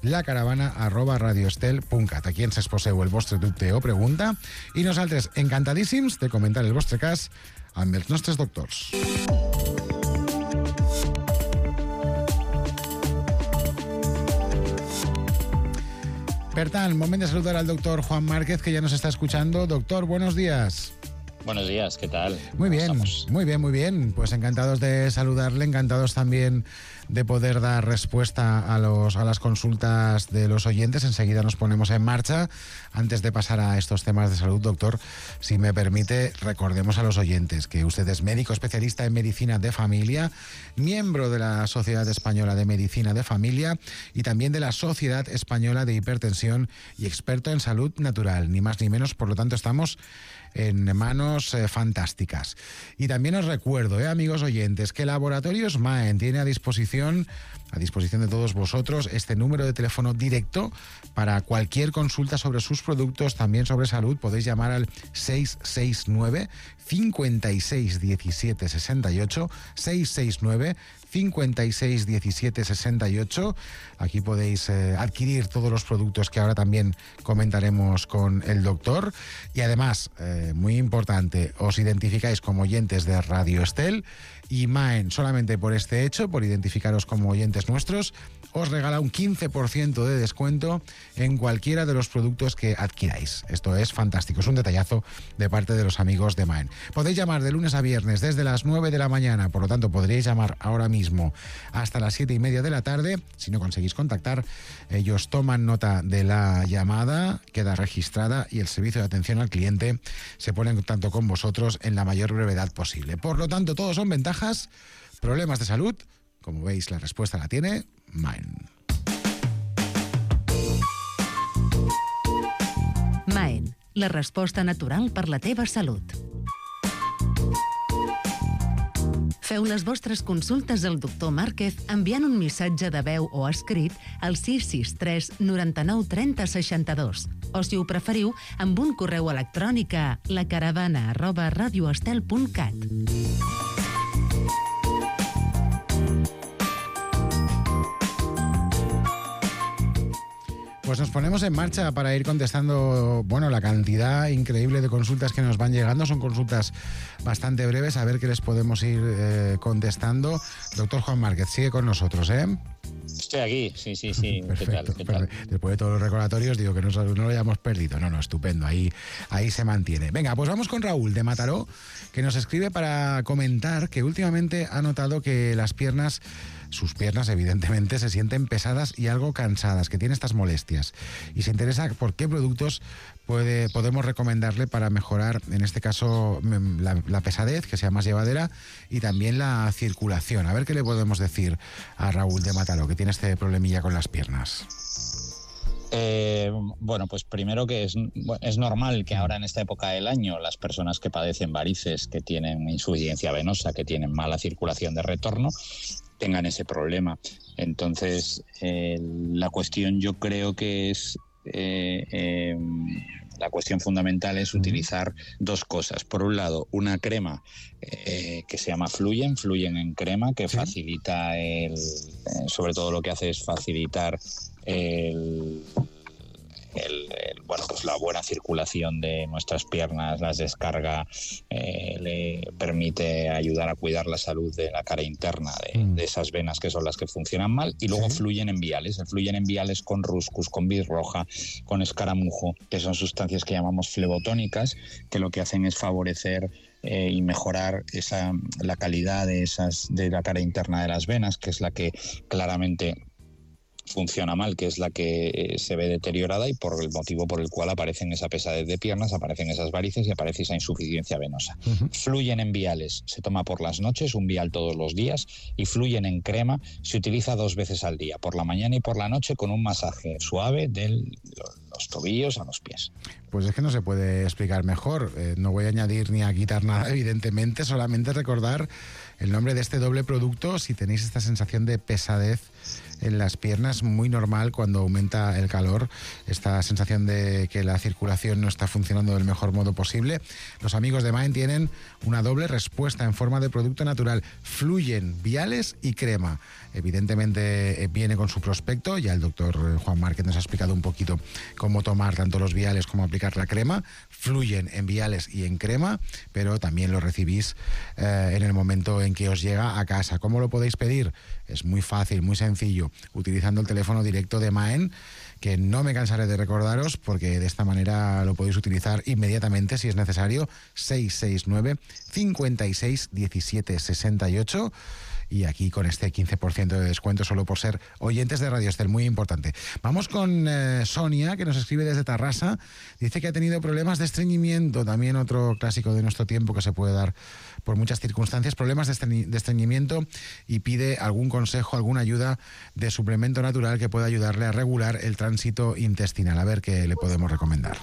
lacaravana@radioestel.cat. Aquí ens exposeu el vostre dubte o pregunta i nosaltres encantadíssims de comentar el vostre cas amb els nostres doctors. Per tant, moment de saludar al doctor Juan Márquez, que ya nos está escuchando. Doctor, buenos días. Buenos días, ¿qué tal? Muy bien, muy bien, muy bien. Pues encantados de saludarle, encantados también de poder dar respuesta a las consultas de los oyentes. Enseguida nos ponemos en marcha. Antes de pasar a estos temas de salud, doctor, si me permite, recordemos a los oyentes que usted es médico especialista en medicina de familia, miembro de la Sociedad Española de Medicina de Familia y también de la Sociedad Española de Hipertensión y experto en salud natural, ni más ni menos. Por lo tanto, estamos en manos fantásticas. Y también os recuerdo, amigos oyentes, que Laboratorios Maen tiene a disposición de todos vosotros este número de teléfono directo para cualquier consulta sobre sus productos, también sobre salud. Podéis llamar al 669 56 17 68, 669 56 17 68. Aquí podéis adquirir todos los productos que ahora también comentaremos con el doctor. Y además, muy importante, os identificáis como oyentes de Radio Estel, y Maen, solamente por este hecho, por identificaros como oyentes nuestros, os regala un 15% de descuento en cualquiera de los productos que adquiráis. Esto es fantástico, es un detallazo de parte de los amigos de Maen. Podéis llamar de lunes a viernes desde las 9 de la mañana, por lo tanto podréis llamar ahora mismo hasta las 7:30 de la tarde. Si no conseguís contactar, ellos toman nota de la llamada, queda registrada y el servicio de atención al cliente se pone en contacto con vosotros en la mayor brevedad posible. Por lo tanto, todos son ventajas. Problemas de salud, como veis, la respuesta la tiene Maen. Maen, la resposta natural per la teva salut. Feu les vostres consultes al doctor Márquez enviant un missatge de veu o escrit al 663 99 30 62. O, si ho preferiu, amb un correu electrònic a lacaravana@radioestel.cat. Pues nos ponemos en marcha para ir contestando, la cantidad increíble de consultas que nos van llegando. Son consultas bastante breves, a ver qué les podemos ir contestando. Doctor Juan Márquez, sigue con nosotros, ¿eh? Estoy aquí, sí. Perfecto, ¿Qué tal? Después de todos los recordatorios, digo que no lo hayamos perdido. No, estupendo, ahí se mantiene. Venga, pues vamos con Raúl de Mataró, que nos escribe para comentar que últimamente ha notado que sus piernas evidentemente se sienten pesadas y algo cansadas, que tiene estas molestias, y se interesa por qué productos podemos recomendarle para mejorar, en este caso, la pesadez, que sea más llevadera, y también la circulación. A ver qué le podemos decir a Raúl de Mataró, que tiene este problemilla con las piernas. Pues primero que es normal que ahora en esta época del año las personas que padecen varices, que tienen insuficiencia venosa, que tienen mala circulación de retorno, tengan ese problema. Entonces, la cuestión, yo creo que es la cuestión fundamental es utilizar dos cosas. Por un lado, una crema que se llama Fluyen en crema, que facilita sobre todo lo que hace es facilitar la buena circulación de nuestras piernas, las descarga, le permite ayudar a cuidar la salud de la cara interna de esas venas que son las que funcionan mal. Y luego Fluyen en viales. El Fluyen en viales con Ruscus, con vis roja, con escaramujo, que son sustancias que llamamos flebotónicas, que lo que hacen es favorecer y mejorar la calidad de la cara interna de las venas, que es la que claramente funciona mal, que es la que se ve deteriorada y por el motivo por el cual aparecen esa pesadez de piernas, aparecen esas varices y aparece esa insuficiencia venosa. Fluyen en viales, se toma por las noches, un vial todos los días, y Fluyen en crema se utiliza 2 veces al día, por la mañana y por la noche, con un masaje suave de los tobillos a los pies. Pues es que no se puede explicar mejor. No voy a añadir ni a quitar nada, evidentemente, solamente recordar el nombre de este doble producto. Si tenéis esta sensación de pesadez en las piernas, muy normal cuando aumenta el calor, esta sensación de que la circulación no está funcionando del mejor modo posible, los amigos de Maen tienen una doble respuesta en forma de producto natural. Fluyen viales y crema. Evidentemente viene con su prospecto, ya el doctor Juan Márquez nos ha explicado un poquito cómo tomar tanto los viales como aplicar la crema. Fluyen en viales y en crema, pero también lo recibís en el momento en que os llega a casa. ¿Cómo lo podéis pedir? Es muy fácil, muy sencillo, utilizando el teléfono directo de Maen, que no me cansaré de recordaros porque de esta manera lo podéis utilizar inmediatamente si es necesario. 669 56 17 68. Y aquí con este 15% de descuento solo por ser oyentes de Radio Estel, muy importante. Vamos con Sonia, que nos escribe desde Tarrasa. Dice que ha tenido problemas de estreñimiento, también otro clásico de nuestro tiempo que se puede dar por muchas circunstancias, problemas de estreñimiento, y pide algún consejo, alguna ayuda de suplemento natural que pueda ayudarle a regular el tránsito intestinal. A ver qué le podemos recomendar.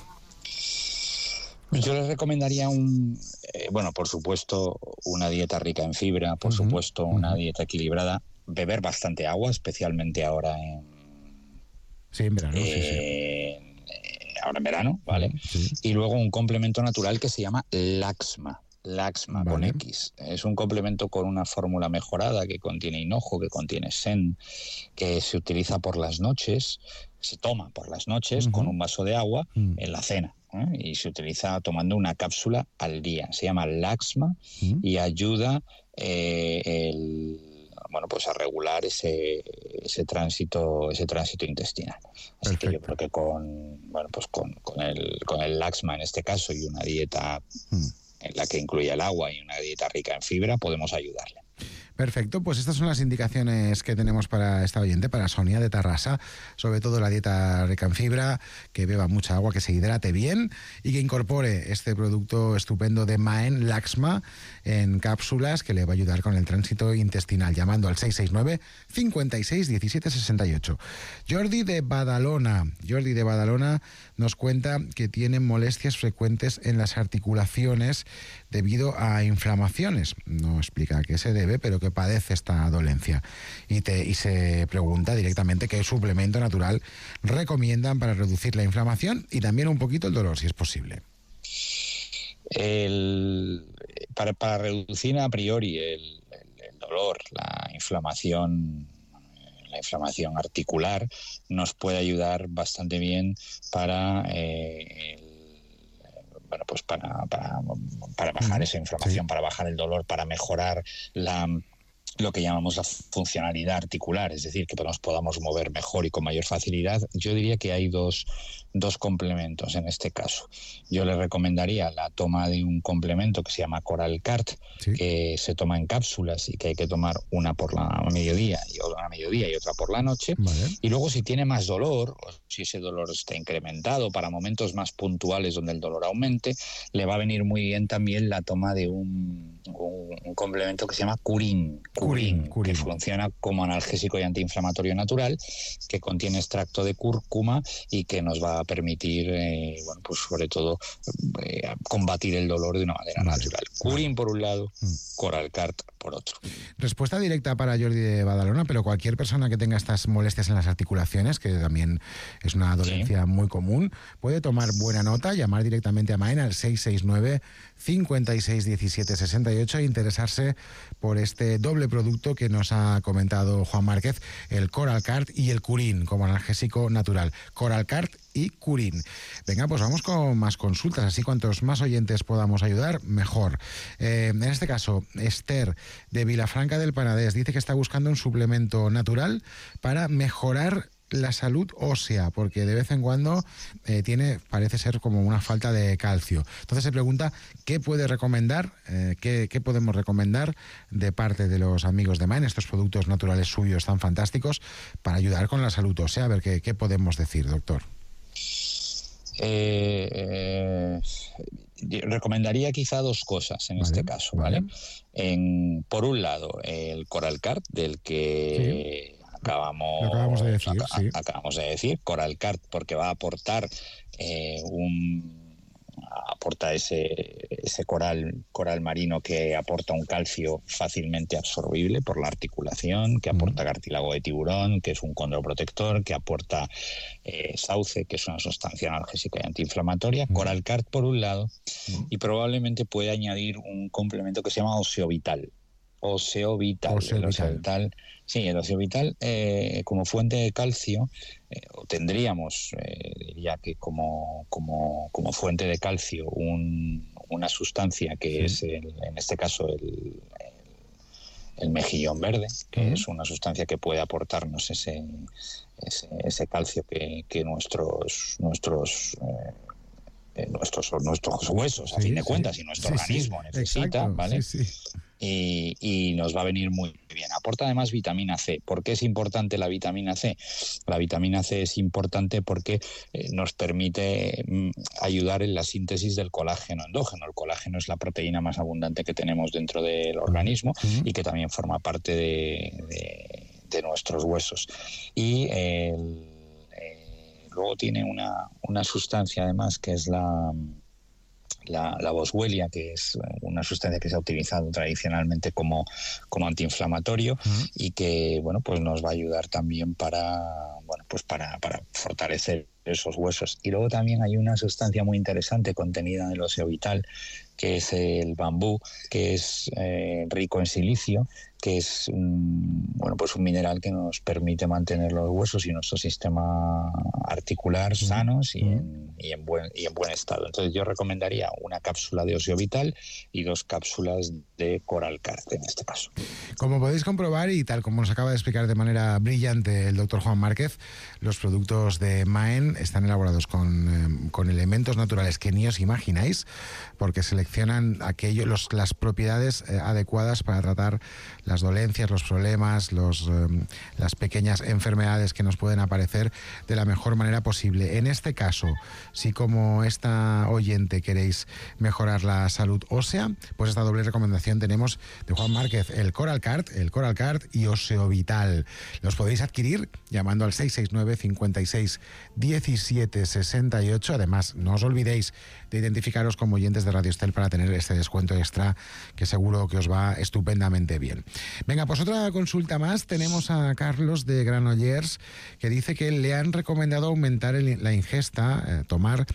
Yo les recomendaría por supuesto, una dieta rica en fibra, por supuesto, una dieta equilibrada, beber bastante agua, especialmente ahora en verano. Ahora en verano, ¿vale? Sí. Y luego un complemento natural que se llama Laxma, vale, con X. Es un complemento con una fórmula mejorada que contiene hinojo, que contiene sen, que se utiliza por las noches, se toma por las noches con un vaso de agua en la cena. Y se utiliza tomando una cápsula al día. Se llama Laxma y ayuda a regular ese tránsito intestinal. Así Perfecto. Que yo creo que con el Laxma en este caso y una dieta en la que incluye el agua y una dieta rica en fibra podemos ayudarle. Perfecto, pues estas son las indicaciones que tenemos para esta oyente, para Sonia de Tarrasa, sobre todo la dieta rica en fibra, que beba mucha agua, que se hidrate bien y que incorpore este producto estupendo de Maen, Laxma, en cápsulas, que le va a ayudar con el tránsito intestinal, llamando al 669 56 17 68. Jordi de Badalona nos cuenta que tiene molestias frecuentes en las articulaciones debido a inflamaciones. No explica a qué se debe, pero que padece esta dolencia. Y se pregunta directamente qué suplemento natural recomiendan para reducir la inflamación y también un poquito el dolor, si es posible. Para reducir a priori el dolor, la inflamación articular, nos puede ayudar bastante bien para bajar esa inflamación, para bajar el dolor, para mejorar lo que llamamos la funcionalidad articular, es decir, que nos podamos mover mejor y con mayor facilidad. Yo diría que hay dos complementos en este caso. Yo le recomendaría la toma de un complemento que se llama Coralcart, que se toma en cápsulas y que hay que tomar una por la mediodía y otra por la noche. Vale. Y luego, si tiene más dolor, o si ese dolor está incrementado para momentos más puntuales donde el dolor aumente, le va a venir muy bien también la toma de un complemento que se llama Curín, que funciona como analgésico y antiinflamatorio natural, que contiene extracto de cúrcuma y que nos va a permitir, sobre todo, combatir el dolor de una manera natural. Curín por un lado, Coralcart por otro. Respuesta directa para Jordi de Badalona, pero cualquier persona que tenga estas molestias en las articulaciones, que también es una dolencia muy común, puede tomar buena nota, llamar directamente a Maen al 669 56 17 68 e interesarse por este doble producto que nos ha comentado Juan Márquez, el Coralcart y el Curín como analgésico natural. Coralcart y Curín. Venga, pues vamos con más consultas, así cuantos más oyentes podamos ayudar, mejor. En este caso, Esther, de Vilafranca del Penedès, dice que está buscando un suplemento natural para mejorar la salud ósea, porque de vez en cuando parece ser como una falta de calcio. Entonces se pregunta qué puede recomendar, qué podemos recomendar de parte de los amigos de Maen, estos productos naturales suyos tan fantásticos, para ayudar con la salud ósea. A ver, ¿qué podemos decir, doctor? Recomendaría quizá dos cosas en este caso, ¿vale? Por un lado, el Coralcart, del que acabamos de decir, Coralcart, porque va a aportar aporta ese coral marino que aporta un calcio fácilmente absorbible por la articulación, que aporta cartílago de tiburón, que es un condroprotector, que aporta sauce, que es una sustancia analgésica y antiinflamatoria. Coralcart por un lado, y probablemente puede añadir un complemento que se llama Oseovital. El Oseovital, como fuente de calcio, tendríamos, diría que como fuente de calcio, una sustancia que es, en este caso, el mejillón verde, que es una sustancia que puede aportarnos ese calcio que nuestros huesos, a fin de cuentas, y nuestro organismo necesita, exacto, ¿vale? Y nos va a venir muy bien. Aporta además vitamina C. ¿Por qué es importante la vitamina C? La vitamina C es importante porque nos permite ayudar en la síntesis del colágeno endógeno. El colágeno es la proteína más abundante que tenemos dentro del organismo y que también forma parte de nuestros huesos. Y luego tiene una sustancia además que es la boswellia, que es una sustancia que se ha utilizado tradicionalmente como antiinflamatorio y que pues nos va a ayudar también para fortalecer esos huesos. Y luego también hay una sustancia muy interesante contenida en el óseo vital, que es el bambú, que es rico en silicio, que es un mineral que nos permite mantener los huesos y nuestro sistema articular sanos y en buen estado. Entonces yo recomendaría una cápsula de óseo vital y 2 cápsulas de Coral Cart en este caso. Como podéis comprobar, y tal como nos acaba de explicar de manera brillante el doctor Juan Márquez, los productos de Maen están elaborados con elementos naturales que ni os imagináis, porque seleccionan las propiedades adecuadas para tratar las dolencias, los problemas, las pequeñas enfermedades que nos pueden aparecer de la mejor manera posible. En este caso, si como esta oyente queréis mejorar la salud ósea, pues esta doble recomendación tenemos de Juan Márquez, el Coral Cart y Óseo Vital. Los podéis adquirir llamando al 669 56 17 68. Además, no os olvidéis de identificaros como oyentes de Radio Estel para tener este descuento extra que seguro que os va estupendamente bien. Venga, pues otra consulta más. Tenemos a Carlos de Granollers, que dice que le han recomendado aumentar la ingesta, tomar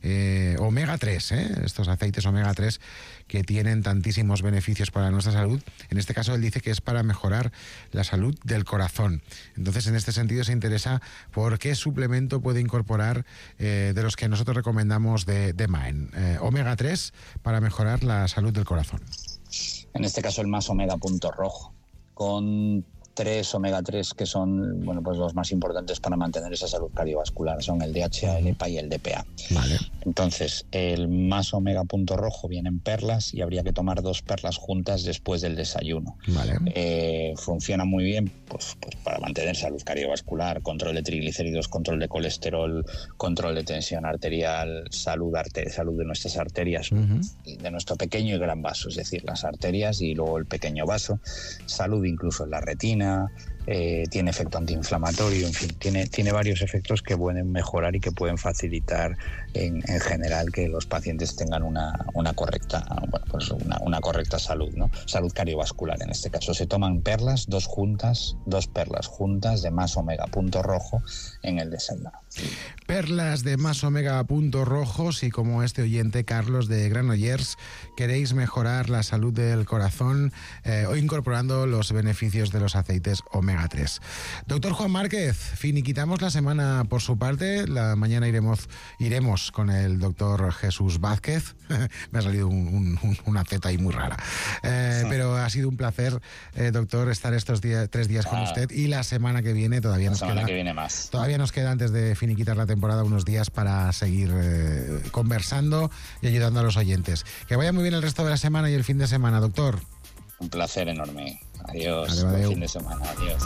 omega 3, estos aceites omega 3 que tienen tantísimos beneficios para nuestra salud. En este caso él dice que es para mejorar la salud del corazón. Entonces, en este sentido se interesa por qué suplemento puede incorporar de los que nosotros recomendamos de Maen. Omega 3 para mejorar la salud del corazón. En este caso el más omega punto rojo, con 3 omega 3 que son los más importantes para mantener esa salud cardiovascular. Son el DHA, el EPA y el DPA. Vale. Entonces, el más omega punto rojo viene en perlas y habría que tomar 2 perlas juntas después del desayuno. Vale. Funciona muy bien pues para mantener salud cardiovascular, control de triglicéridos, control de colesterol, control de tensión arterial, salud de nuestras arterias, de nuestro pequeño y gran vaso, es decir, las arterias y luego el pequeño vaso, salud incluso en la retina. Tiene efecto antiinflamatorio, en fin, tiene varios efectos que pueden mejorar y que pueden facilitar en general que los pacientes tengan una correcta salud, ¿no? Salud cardiovascular en este caso. Se toman perlas, 2 perlas juntas de más omega punto rojo en el desayuno. Perlas de más omega punto rojo, si como este oyente Carlos de Granollers queréis mejorar la salud del corazón o incorporando los beneficios de los aceites omega 3. Doctor Juan Márquez, finiquitamos la semana por su parte. La mañana iremos con el doctor Jesús Vázquez. Me ha salido una Z ahí muy rara. Pero ha sido un placer, doctor, estar estos 3 días con usted, y la semana que viene todavía nos queda. Todavía nos queda, antes de finiquitar la temporada, unos días para seguir conversando y ayudando a los oyentes. Que vaya muy bien el resto de la semana y el fin de semana, doctor. Un placer enorme. Adiós. Buen fin de semana. Adiós.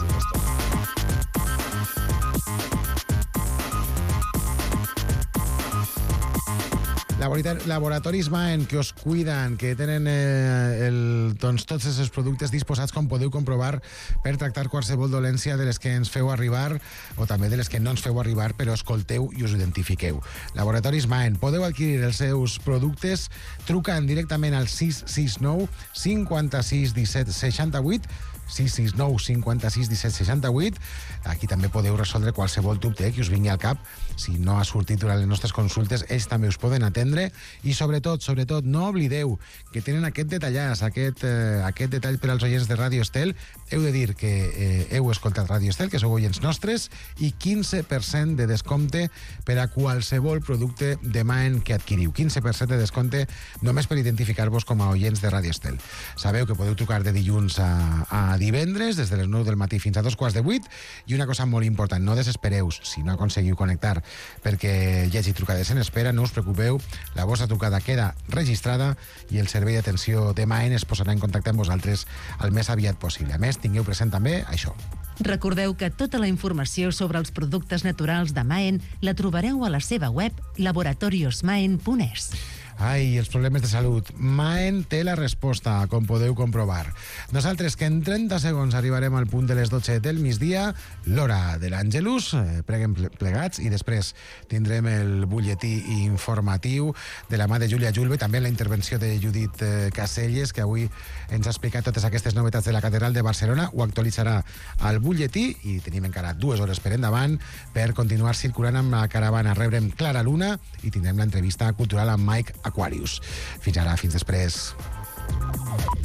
Laboratoris Maen, que us cuiden, que tenen tots els productes disposats, com podeu comprovar, per tractar qualsevol dolència de les que ens feu arribar o també de les que no ens feu arribar, però escolteu i us identifiqueu. Laboratoris Maen, podeu adquirir els seus productes trucant directament al 669 56 17 68, 669 56 17 68. Aquí també podeu resoldre qualsevol dubte que us vingui al cap. Si no ha sortit durant les nostres consultes, ells també us poden atendre. I sobretot, no oblideu que tenen aquest detallàs, aquest detall per als oients de Ràdio Estel. Heu de dir que heu escoltat Ràdio Estel, que sou oients nostres, i 15% de descompte per a qualsevol producte de Maen que adquiriu. 15% de descompte només per identificar-vos com a oients de Ràdio Estel. Sabeu que podeu trucar de dilluns a divendres, des de les 9 del matí fins a 7:15, i una cosa molt important, no desespereu si no aconseguiu connectar perquè hi hagi trucades en espera, no us preocupeu, la vostra trucada queda registrada i el servei d'atenció de Maen es posarà en contacte amb vosaltres el més aviat possible. A més, tingueu present també això. Recordeu que tota la informació sobre els productes naturals de Maen la trobareu a la seva web laboratoriosmaen.es. Ai, els problemes de salut. Maen té la resposta, com podeu comprovar. Nosaltres, que en 30 segons arribarem al punt de les 12 del migdia, l'hora de l'Àngelus, preguem plegats, i després tindrem el butlletí informatiu de la mà de Júlia Julve, també la intervenció de Judit Caselles, que avui ens ha explicat totes aquestes novetats de la Catedral de Barcelona. Ho actualitzarà al butlletí i tenim encara 2 hores per endavant per continuar circulant amb la caravana. Rebrem Clara Luna i tindrem l'entrevista cultural amb Mike Aquarius. Fins ara, fins després.